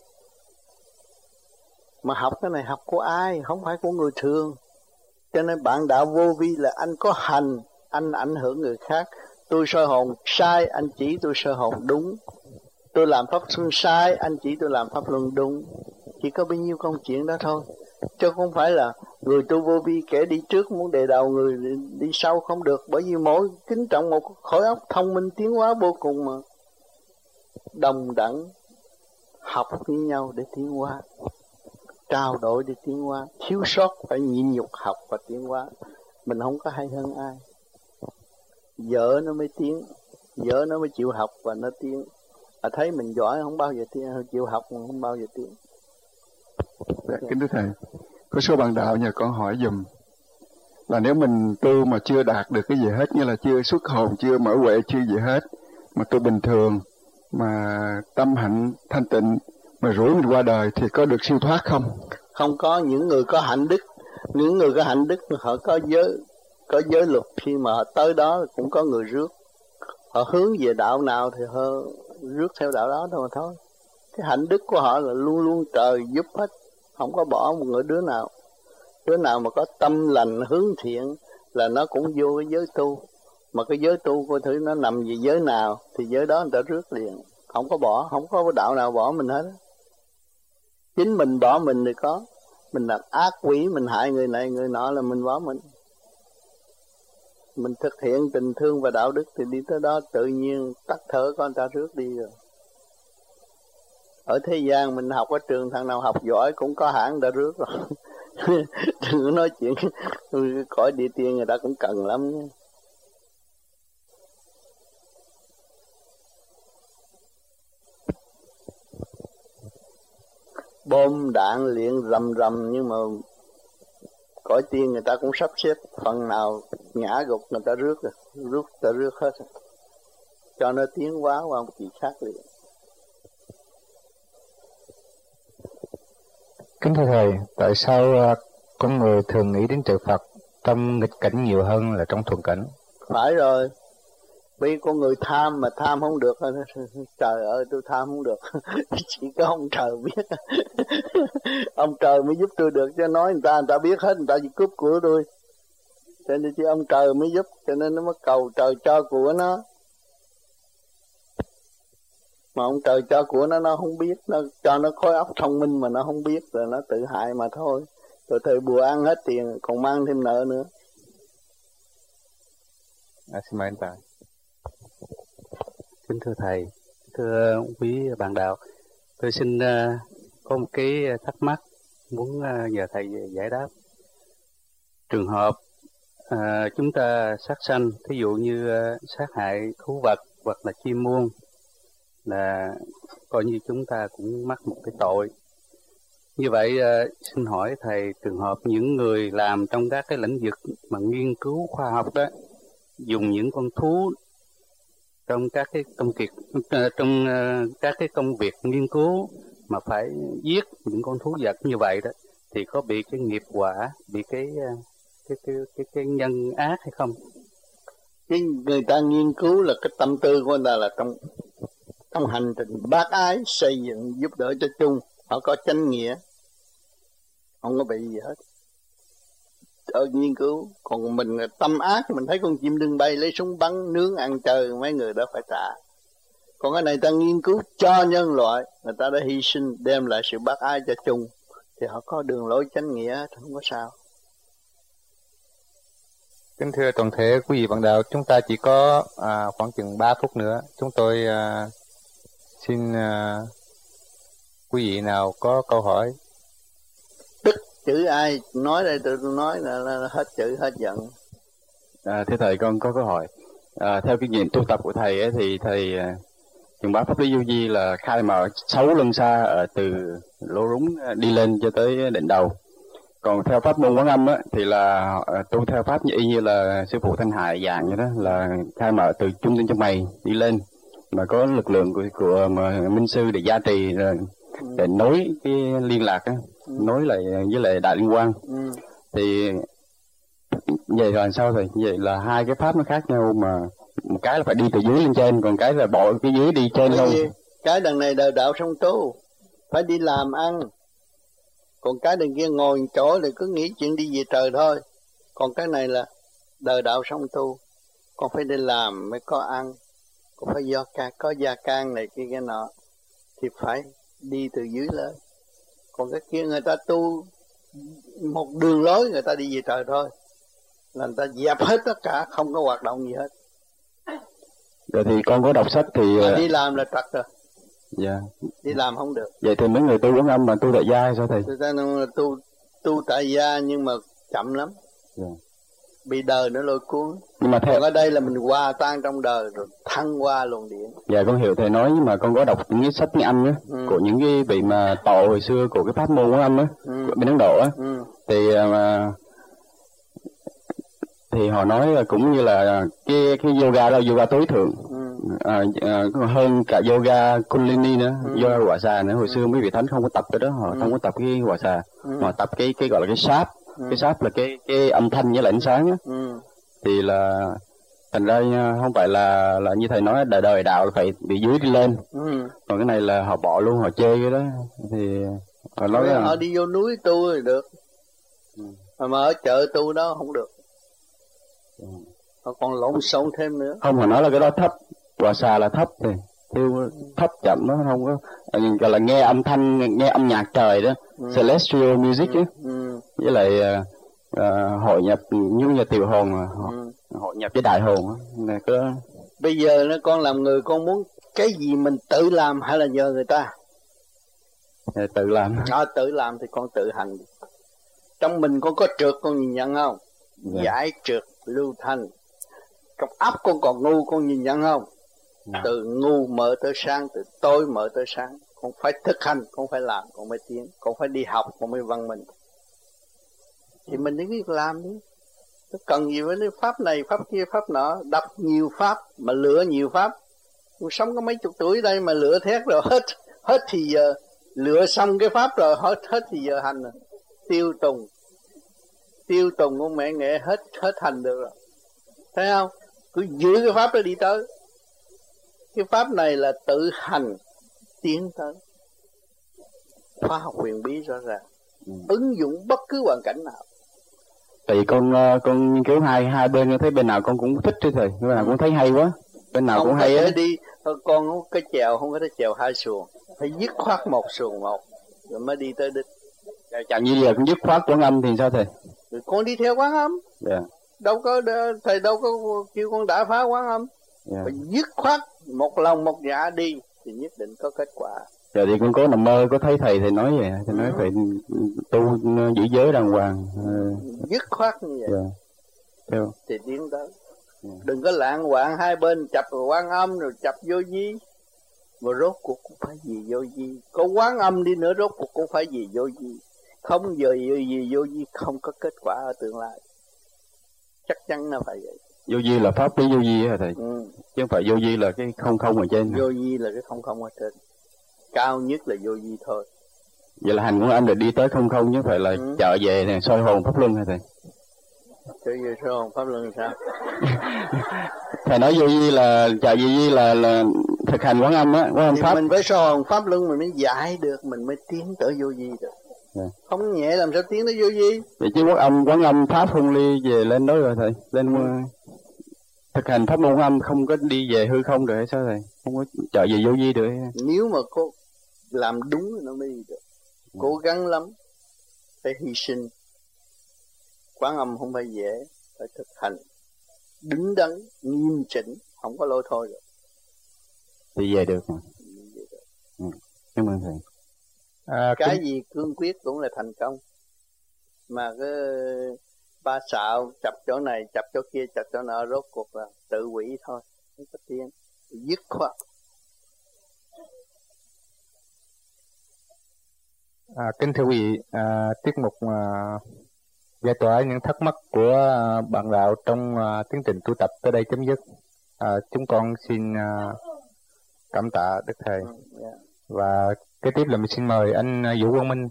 Mà học cái này học của ai? Không phải của người thường. Cho nên bạn đạo vô vi là anh có hành, anh ảnh hưởng người khác. Tôi soi hồn sai, anh chỉ tôi soi hồn đúng. Tôi làm pháp luân sai, anh chỉ tôi làm pháp luân đúng. Chỉ có bao nhiêu công chuyện đó thôi. Chứ không phải là người tu vô vi kẻ đi trước muốn đề đầu người đi sau không được. Bởi vì mỗi kính trọng một khối óc thông minh tiến hóa vô cùng mà. Đồng đẳng học với nhau để tiến hóa, trao đổi để tiến hóa. Thiếu sót phải nhịn nhục học và tiến hóa. Mình không có hay hơn ai. Vợ nó mới tiến, vợ nó mới chịu học và nó tiến. À, thấy mình giỏi không bao giờ tiến, chịu học mà không bao giờ tiến. Dạ, kính thưa Thầy, có số bạn đạo nhờ con hỏi dùm là nếu mình tu mà chưa đạt được cái gì hết, như là chưa xuất hồn, chưa mở huệ, chưa gì hết, mà tu bình thường, mà tâm hạnh thanh tịnh, mà rủi mình qua đời thì có được siêu thoát không? Không có những người có hạnh đức, những người có hạnh đức họ có giới, có giới luật, khi mà họ tới đó cũng có người rước. Họ hướng về đạo nào thì họ rước theo đạo đó thôi mà thôi. Cái hạnh đức của họ là luôn luôn trời giúp hết, không có bỏ một người đứa nào. Đứa nào mà có tâm lành hướng thiện là nó cũng vô cái giới tu. Mà cái giới tu coi thử nó nằm về giới nào thì giới đó người ta rước liền. Không có bỏ, không có đạo nào bỏ mình hết. Chính mình bỏ mình thì có. Mình làm ác quỷ, mình hại người này người nọ là mình bỏ mình. Mình thực hiện tình thương và đạo đức thì đi tới đó tự nhiên tắt thở con ta rước đi rồi. Ở thế gian mình học ở trường, thằng nào học giỏi cũng có hãng đã rước rồi. Đừng có nói chuyện cõi địa tiên người ta cũng cần lắm nha. Bom đạn liện rầm rầm, nhưng mà cõi tiên người ta cũng sắp xếp phần nào ngã gục người ta rước rồi, rước ta rước hết rồi. Cho nó tiến hóa qua một kỳ khác liền. Kính thưa Thầy, tại sao con người thường nghĩ đến trời Phật trong nghịch cảnh nhiều hơn là trong thuận cảnh? Phải rồi, vì con người tham mà tham không được, trời ơi tôi tham không được. Chỉ có ông trời biết. Ông trời mới giúp tôi được, chứ nói người ta người ta biết hết, người ta chỉ cướp của tôi. Cho nên chỉ ông trời mới giúp, cho nên nó mới cầu trời cho của nó. Mà ông trời cho của nó nó không biết, nó cho nó khối óc thông minh mà nó không biết, rồi nó tự hại mà thôi. Rồi thời bùa ăn hết tiền còn mang thêm nợ nữa. À, xin mời anh Tài. Kính thưa Thầy, thưa quý bạn đạo, tôi xin uh, có một cái thắc mắc muốn uh, nhờ Thầy giải đáp. Trường hợp uh, chúng ta sát sanh, thí dụ như uh, sát hại thú vật hoặc là chim muông, là coi như chúng ta cũng mắc một cái tội. Như vậy uh, xin hỏi Thầy, trường hợp những người làm trong các cái lĩnh vực mà nghiên cứu khoa học đó, dùng những con thú trong các cái công việc trong các cái công việc nghiên cứu mà phải giết những con thú vật như vậy đó, thì có bị cái nghiệp quả, bị cái cái cái cái, cái nhân ác hay không? Cái người ta nghiên cứu là cái tâm tư của người ta là trong trong hành trình bác ái xây dựng giúp đỡ cho chung, họ có chánh nghĩa, không có bị gì hết. Ở nghiên cứu, còn mình tâm ác, mình thấy con chim đừng bay lấy súng bắn nướng ăn chơi, mấy người đó phải trả. Còn cái này ta nghiên cứu cho nhân loại, người ta đã hy sinh đem lại sự bác ái cho chung, thì họ có đường lối chánh nghĩa, không có sao. Kính thưa toàn thể quý vị bạn đạo, chúng ta chỉ có à, khoảng chừng ba phút nữa. Chúng tôi à, xin à, quý vị nào có câu hỏi. Tức chữ ai nói đây tôi nói là, là hết chữ hết giận. À, thưa Thầy, con có câu hỏi. À, theo kinh nghiệm tu tập của Thầy ấy, thì Thầy Trường Bá Pháp Lý Vô Vi là khai mở sáu luân xa ở từ lỗ rúng đi lên cho tới đỉnh đầu. Còn theo pháp môn Quán Âm á, thì là tu theo pháp như y như là sư phụ Thanh Hải dạng như đó, là khai mở từ trung tâm trong mày đi lên, mà có lực lượng của, của mà minh sư để gia trì, rồi để nối cái liên lạc á, ừ. nối lại với lại đại liên quan. Ừ. Thì vậy rồi sao thầy? Vậy là hai cái pháp nó khác nhau, mà một cái là phải đi từ dưới lên trên, còn cái là bỏ cái dưới đi trên luôn. Cái đằng này đời đạo song tu, phải đi làm ăn. Còn cái đằng kia ngồi chỗ thì cứ nghĩ chuyện đi về trời thôi. Còn cái này là đời đạo song tu, con phải đi làm mới có ăn, còn phải do ca, có gia can này kia cái nọ, thì phải đi từ dưới lên. Còn cái kia người ta tu một đường lối, người ta đi về trời thôi, là người ta dẹp hết tất cả, không có hoạt động gì hết. Rồi thì con có đọc sách thì mà đi làm là trật rồi. Dạ. Đi làm không được. Vậy thì mấy người tu Quán Âm mà tu tại gia hay sao thầy? Người ta tu tu tại gia nhưng mà chậm lắm. Dạ. Bị đời nó lôi cuốn. Nhưng mà theo... Còn ở đây là mình hòa tan trong đời rồi thăng qua luồng điện. Dạ con hiểu thầy nói, nhưng mà con có đọc những cái sách tiếng Anh á, ừ. của những cái vị mà tổ hồi xưa của cái pháp môn Quán Âm á, ừ. của bên Ấn Độ á, ừ. thì mà thì họ nói là cũng như là cái cái yoga đó, yoga tối thượng, ừ. à, à, hơn cả yoga Kundalini nữa, ừ. yoga quả xà nữa. Hồi xưa mấy vị thánh không có tập cái đó, họ ừ. không có tập cái quả xà, ừ. mà tập cái cái gọi là cái sáp, ừ. cái sáp là cái cái âm thanh với lại ánh sáng á, ừ. thì là thành ra không phải là là như thầy nói đời đời đạo là phải bị dưới đi lên, ừ. còn cái này là họ bỏ luôn, họ chơi cái đó thì họ nói là... là họ đi vô núi tu thì được, ừ. mà ở chợ tu đó không được, ừ. họ còn lộn xộn thêm nữa. Không, mà nói là cái đó thấp, quả xà là thấp thì theo thấp chậm nó không có gọi là nghe âm thanh, nghe âm nhạc trời đó, ừ. celestial music ừ. ấy. Ừ. Với lại uh, hội nhập như như tiểu hồn mà ừ. hội nhập với đại hồn này có. Bây giờ nó con làm người, con muốn cái gì mình tự làm hay là nhờ người ta? Thì tự làm. À, tự làm thì con tự hành. Trong mình con có trượt con nhìn nhận không? Dạ. Giải trượt lưu thanh. Trong óc con còn ngu con nhìn nhận không? Dạ. Từ ngu mở tới sáng, từ tối mở tới sáng. Con phải thực hành, con phải làm, con mới tiến, con phải đi học, con mới văn minh. Thì mình cứ việc làm đi. Nó cần gì với pháp này, pháp kia, pháp nọ, đọc nhiều pháp mà lựa nhiều pháp. Con sống có mấy chục tuổi đây mà lựa thét rồi hết, hết thì giờ lựa xong cái pháp rồi hết, hết thì giờ hành rồi. Tiêu tùng, tiêu tùng con mẹ nghệ hết, hết hành được rồi. Thấy không? Cứ giữ cái pháp đó đi tới. Cái pháp này là tự hành tiến tới. Khoa học huyền bí rõ ràng, ừ. ứng dụng bất cứ hoàn cảnh nào. Tại vì con con nghiên cứu hai hai bên, thấy bên nào con cũng thích chứ thầy, bên nào cũng thấy hay quá, bên nào không cũng hay á. Đi con không cái chèo không có thể chèo hai xuồng, phải dứt khoát một xuồng một rồi mới đi tới đích. Chẳng như giờ cũng dứt khoát Quán Âm thì sao thầy? Rồi con đi theo Quán Âm. Yeah. Đâu có thầy đâu có kêu con đã phá Quán Âm. Yeah. Phải dứt khoát một lòng một dạ đi thì nhất định có kết quả. Giờ thì con có nằm mơ có thấy thầy thầy nói vậy, thầy nói phải tu giữ giới đàng hoàng, dứt khoát như vậy. Yeah. Theo. Thì tiến tới. Yeah. Đừng có lạng quạng hai bên chập Quán Âm rồi chập vô vi. Mà rốt cuộc cũng phải gì vô vi. Có Quán Âm đi nữa rốt cuộc cũng phải gì vô vi. Không giờ gì, gì vô vi không có kết quả ở tương lai. Chắc chắn nó phải vậy. Vô vi là pháp lý vô vi hả thầy? Ừ. Chứ không phải vô vi là cái không không ở trên. Vô vi là cái không không ở trên. Cao nhất là vô vi thôi. Vậy là hành của anh được đi tới không không chứ phải là ừ. trở về này soi hồn pháp luân hả thầy? Trở về soi hồn pháp luân sao? Thầy nói vô vi là trở về vi là là thực hành Quán Âm á, Quán Âm pháp. Mình phải soi hồn pháp luân mình mới giải được, mình mới tiến tới vô vi được. Yeah. Không nhẹ làm sao tiến tới vô vi? Vậy chứ Quán Âm Quán Âm pháp hung ly về lên đó rồi thầy, lên ừ. thực hành pháp môn âm không có đi về hư không được hay sao thầy? Không có trở về vô vi được hay? Nếu mà cô làm đúng thì nó mới đi được. Ừ. Cố gắng lắm, phải hy sinh. Quán Âm không phải dễ, phải thực hành đứng đắn, nghiêm chỉnh, không có lôi thôi được. Đi về được mà. Về được. Ừ. Cảm ơn thầy. À, cái cái gì cương quyết cũng là thành công. Mà cái ba xạo chập chỗ này, chập chỗ kia, chập chỗ nọ rốt cuộc là tự quỷ thôi. Không có tiền. Dứt khoát. À, kính thưa quý vị, à, tiết mục à, giải tỏa những thắc mắc của à, bạn đạo trong à, tiến trình tu tập tới đây chấm dứt. À, chúng con xin à, cảm tạ Đức Thầy. Ừ, yeah. Và kế tiếp là mình xin mời anh Vũ Quang Minh.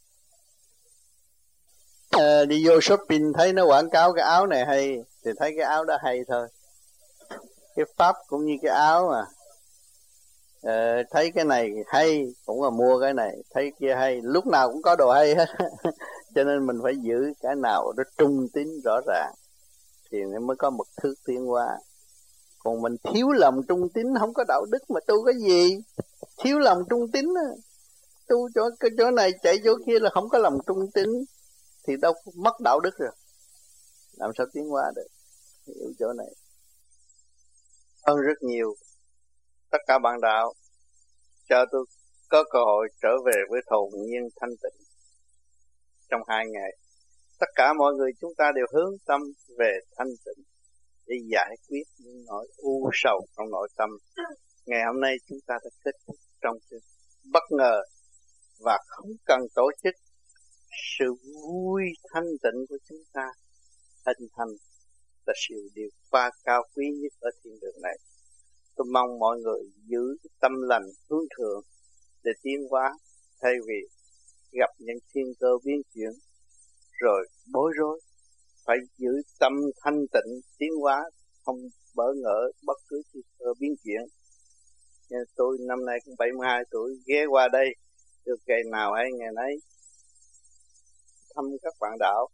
À, đi vô shopping thấy nó quảng cáo cái áo này hay thì thấy cái áo đó hay thôi. Cái pháp cũng như cái áo mà. À, thấy cái này hay cũng là mua cái này, thấy kia hay, lúc nào cũng có đồ hay hết. Cho nên mình phải giữ cái nào nó trung tín rõ ràng thì mới có một thứ tiến hóa. Còn mình thiếu lòng trung tín, không có đạo đức mà tu cái gì? Thiếu lòng trung tín á, tu chỗ cái chỗ này chạy chỗ kia là không có lòng trung tín thì đâu mất đạo đức rồi, làm sao tiến hóa được? Hiểu chỗ này hơn rất nhiều. Tất cả bạn đạo cho tôi có cơ hội trở về với hồn nhiên thanh tịnh trong hai ngày. Tất cả mọi người chúng ta đều hướng tâm về thanh tịnh để giải quyết những nỗi u sầu trong nội tâm. Ngày hôm nay chúng ta đã kết thúc trong sự bất ngờ và không cần tổ chức. Sự vui thanh tịnh của chúng ta hình thành là sự điều pha cao quý nhất ở thiên đường này. Tôi mong mọi người giữ tâm lành hướng thượng để tiến hóa, thay vì gặp những thiên cơ biến chuyển rồi bối rối, phải giữ tâm thanh tịnh tiến hóa, không bỡ ngỡ bất cứ thiên cơ biến chuyển. Nên tôi năm nay cũng bảy mươi hai tuổi, ghé qua đây được ngày nào hay ngày nấy thăm các bạn đạo.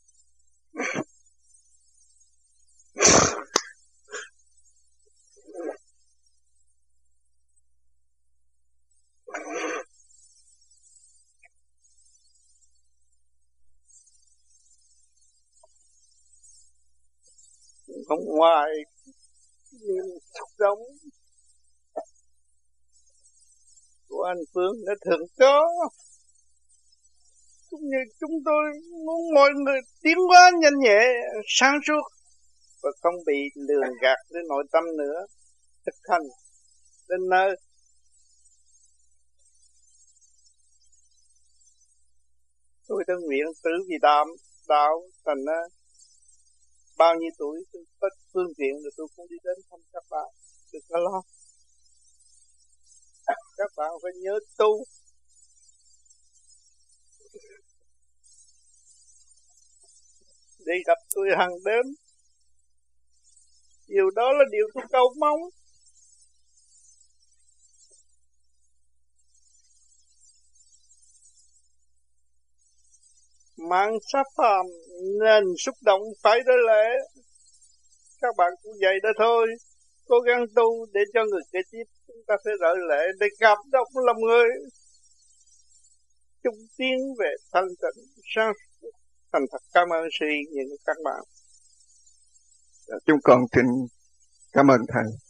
Không ngoài niềm xúc động của anh Phương đã thường có, cũng như chúng tôi muốn mọi người tiến hóa nhanh nhẹ, sáng suốt và không bị lường gạt đến nội tâm nữa, thực hành đến nơi. Tôi đã nguyện tử vì đạo, đạo thành ra bao nhiêu tuổi tôi có phương tiện rồi tôi cũng đi đến thăm các bạn, đừng có lo. Các bạn phải nhớ tu. Đi gặp tôi hàng đêm. Điều đó là điều tôi cầu mong. Mạng sát phàm nên xúc động phải đối lễ. Các bạn cũng vậy đó thôi. Cố gắng tu để cho người kế tiếp chúng ta phải rợi lệ để cảm động lòng người. Chung tiến về thanh tịnh sáng suốt. Thành thật cảm ơn sự hiện diện của các bạn. Chúng con xin cảm ơn Thầy.